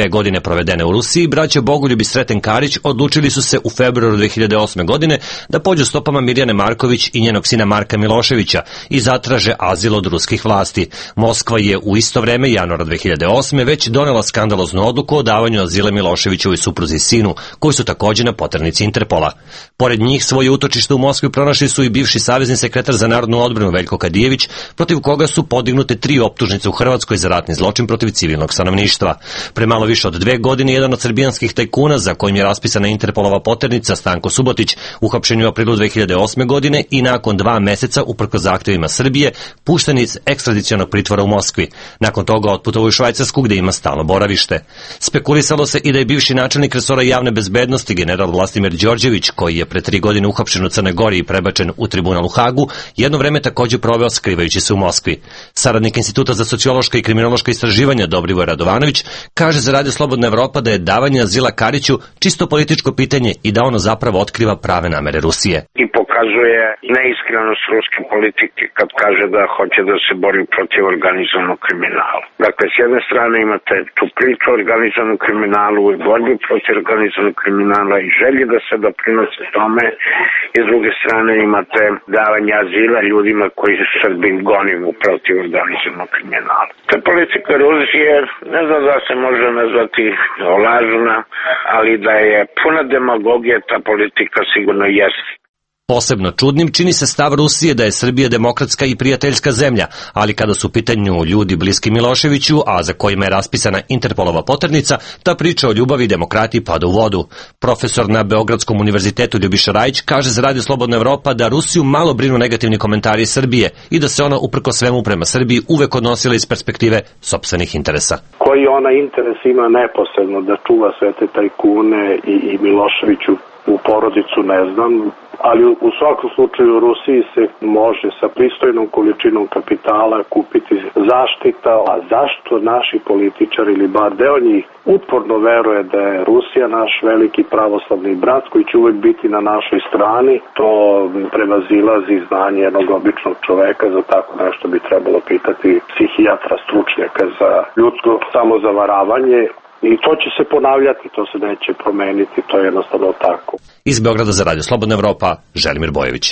S26: provedene u Rusiji, braća Bogoljub i Sreten Karić odlučili su se u februaru dve hiljade osme. godine da pođu stopama Mirjane Marković i njenog sina Marka Miloševića i zatraže azil od ruskih vlasti. Moskva je u isto vreme, januara dve hiljade osme. već donela skandaloznu odluku o davanju azila Miloševićevoj supruzi i sinu, koji su takođe na poternici Interpola. Pored njih svoje utočište u Moskvi pronašli su i bivši savezni sekretar za narodnu odbranu Veljko Kadijević, protiv koga su podignute tri optužnice u Hrvatskoj za ratni zločin protiv civilnog stanovništva. Pre malo više od dve godine jedan od srbijanskih tajkuna za kojim je raspisana Interpolova poternica, Stanko Subotić, uhapšen je u aprilu dve hiljade osme. godine i nakon dva meseca, uprkos zahtevima Srbije, pušten iz ekstradicionog pritvora u Moskvi. Nakon toga otputovao u Švajcarsku, gde ima stalno boravište. Spekulisalo se i da je bivši načelnik resora javne bezbednosti general Vlastimir Đorđević, koji je pre tri godine uhapšen u Crnoj Gori i prebačen u tribunal u Hagu, jedno vreme takođe proveo skrivajući se u Moskvi. Saradnik Instituta za sociološka i kriminološka istraživanja Dobrivoj Radovanović kaže za Radio Slobodna Evropa da je davanje azila Kariću čisto političko pitanje i da ono zapravo otkriva prave namere Rusije.
S8: I pokazuje neiskrenost ruske politike kad kaže da hoće da se bori protiv organizovanog kriminala. Dakle, s jedne strane imate tu priču o organizovanom kriminalu i borbi protiv organizovanog kriminala i želji da se doprinose tome, i s druge strane imate davanje azila ljudima koji su Srbi gonimo protiv organizovanog kriminala. To je politika Rusije, ne znam da se može nazvati lažna, ali da je puna demagogija, ta politika sigurno jeste.
S26: Posebno čudnim čini se stav Rusije da je Srbija demokratska i prijateljska zemlja, ali kada su u pitanju ljudi bliski Miloševiću, a za kojima je raspisana Interpolova poternica, ta priča o ljubavi i demokratiji pada u vodu. Profesor na Beogradskom univerzitetu Ljubiša Rajić kaže za Radio Slobodna Evropa da Rusiju malo brinu negativni komentari Srbije i da se ona uprko svemu prema Srbiji uvek odnosila iz perspektive sopstvenih interesa.
S9: Koji ona interes ima neposredno da čuva sve te tajkune i, i Miloševiću u porodicu, ne znam, ali u svakom slučaju u Rusiji se može sa pristojnom količinom kapitala kupiti zaštita. A zašto naši političari ili bar deo njih uporno veruje da je Rusija naš veliki pravoslavni brat koji će uvek biti na našoj strani, to prevazilazi znanje jednog običnog čoveka. Za tako nešto bi trebalo pitati psihijatra, stručnjaka za ljudsko samozavaravanje. I to će se ponavljati, to se neće promeniti, to je jednostavno tako.
S26: Iz Beograda za Radio Slobodna Evropa, Želimir Bojević.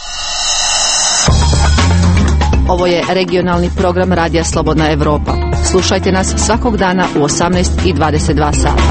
S10: Ovo je regionalni program Radija Slobodna Evropa. Slušajte nas svakog dana u osamnaest i dvadeset dva sata.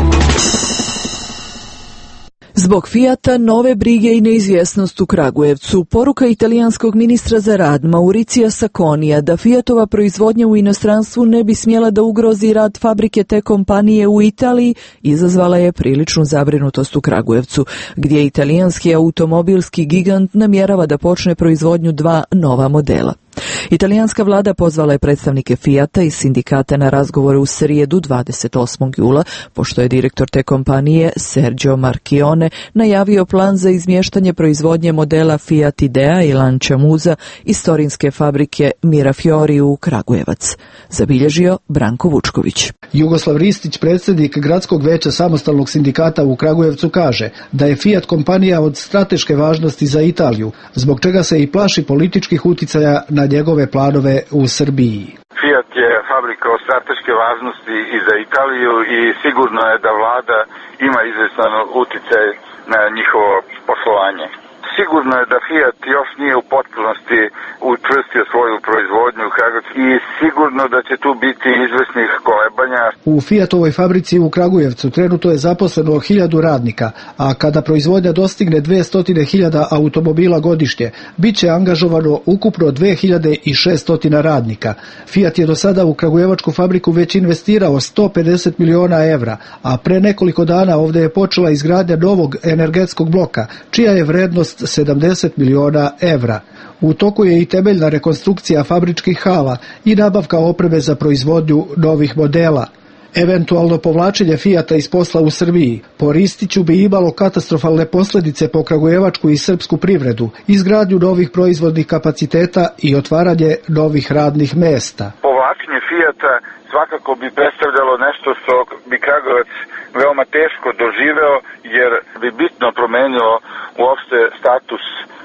S1: Zbog Fijata, nove brige i neizvjesnost u Kragujevcu, poruka italijanskog ministra za rad Mauricija Sacconija da Fijatova proizvodnja u inostranstvu ne bi smjela da ugrozi rad fabrike te kompanije u Italiji izazvala je priličnu zabrinutost u Kragujevcu, gdje italijanski automobilski gigant namjerava da počne proizvodnju dva nova modela. Italijanska vlada pozvala je predstavnike Fijata i sindikata na razgovore u srijedu dvadeset osmog jula, pošto je direktor te kompanije Sergio Marchione najavio plan za izmještanje proizvodnje modela Fiat Idea i Lancia Musa iz torinske fabrike Mirafiori u Kragujevac. Zabilježio Branko Vučković.
S12: Jugoslav Ristić, predsjednik Gradskog veća samostalnog sindikata u Kragujevcu, kaže da je Fiat kompanija od strateške važnosti za Italiju, zbog čega se i plaši političkih uticaja na njegove planove u Srbiji.
S13: Fiat je fabrika od strateške važnosti i za Italiju i sigurno je da vlada ima izvestan uticaj na njihovo poslovanje. Sigurno je da Fiat još nije u potpunosti učvrstio svoju proizvodnju u Kragujevcu i sigurno da će tu biti izvesnih kolebanja.
S12: U Fiatovoj fabrici u Kragujevcu trenutno je zaposleno hiljadu radnika, a kada proizvodnja dostigne dvesta hiljada automobila godišnje, bit će angažovano ukupno dve hiljade šesto radnika. Fiat je do sada u kragujevačku fabriku već investirao sto pedeset miliona evra, a pre nekoliko dana ovdje je počela izgradnja novog energetskog bloka, čija je vrednost sedamdeset miliona evra. U toku je i temeljna rekonstrukcija fabričkih hala i nabavka opreme za proizvodnju novih modela. Eventualno povlačenje Fijata iz posla u Srbiji po Ristiću bi imalo katastrofalne posljedice po kragujevačku i srpsku privredu, izgradnju novih proizvodnih kapaciteta i otvaranje novih radnih mesta.
S13: Povlačenje Fijata svakako bi predstavljalo nešto što bi Kragujevac veoma teško doživeo, jer bi bitno promenilo uopšte status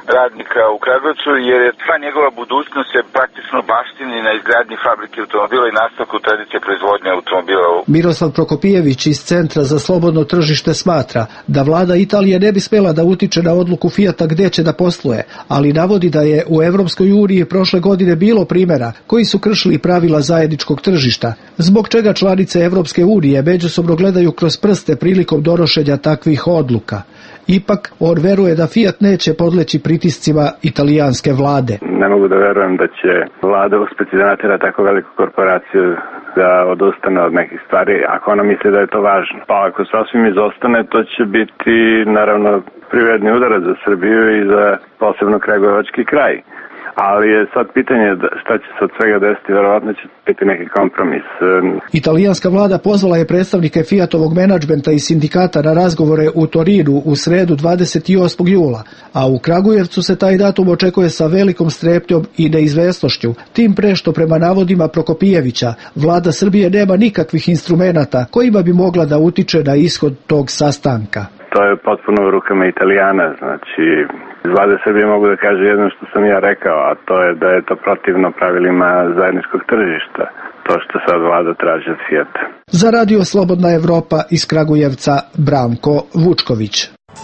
S4: radnika u Kragujevcu, jer je ta njegova budućnost je praktično baštini na izgradnji fabrike automobila i nastavku tradicije proizvodnje automobila.
S12: Miroslav Prokopijević iz Centra za slobodno tržište smatra da vlada Italije ne bi smela da utiče na odluku Fijata gde će da posluje, ali navodi da je u Evropskoj uniji prošle godine bilo primjera koji su kršili pravila zajedničkog tržišta, zbog čega članice Evropske unije međusobno gledaju kroz prste prilikom donošenja takvih odluka. Ipak, on veruje da Fiat neće podleći pritiscima italijanske vlade.
S14: Ne mogu da verujem da će vlada uspeti da natera tako veliku korporaciju da odustane od nekih stvari, ako ona misli da je to važno. Pa ako sasvim izostane, to će biti, naravno, privredni udarac za Srbiju i za posebno kragujevački kraj. Ali je sad pitanje šta će se od svega desiti, verovatno će biti neki kompromis.
S12: Italijanska vlada pozvala je predstavnike Fiatovog menadžmenta i sindikata na razgovore u Torinu u sredu dvadeset osmog jula, a u Kragujevcu se taj datum očekuje sa velikom strepnjom i neizvesnošću, tim pre što prema navodima Prokopijevića vlada Srbije nema nikakvih instrumenata kojima bi mogla da utiče na ishod tog sastanka.
S14: To je potpuno u rukama Italijana, znači iz vlade Srbije mogu da kaže jedno što sam ja rekao, a to je da je to protivno pravilima zajedničkog tržišta, to što sad vlada traži od Fijata.
S12: Za Radio Slobodna Evropa iz Kragujevca, Branko Vučković.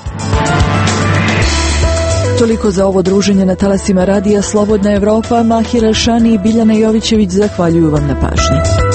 S1: Toliko za ovo druženje na talasima Radija Slobodna Evropa. Mahira Šani i Biljana Jovićević zahvaljuju vam na pažnji.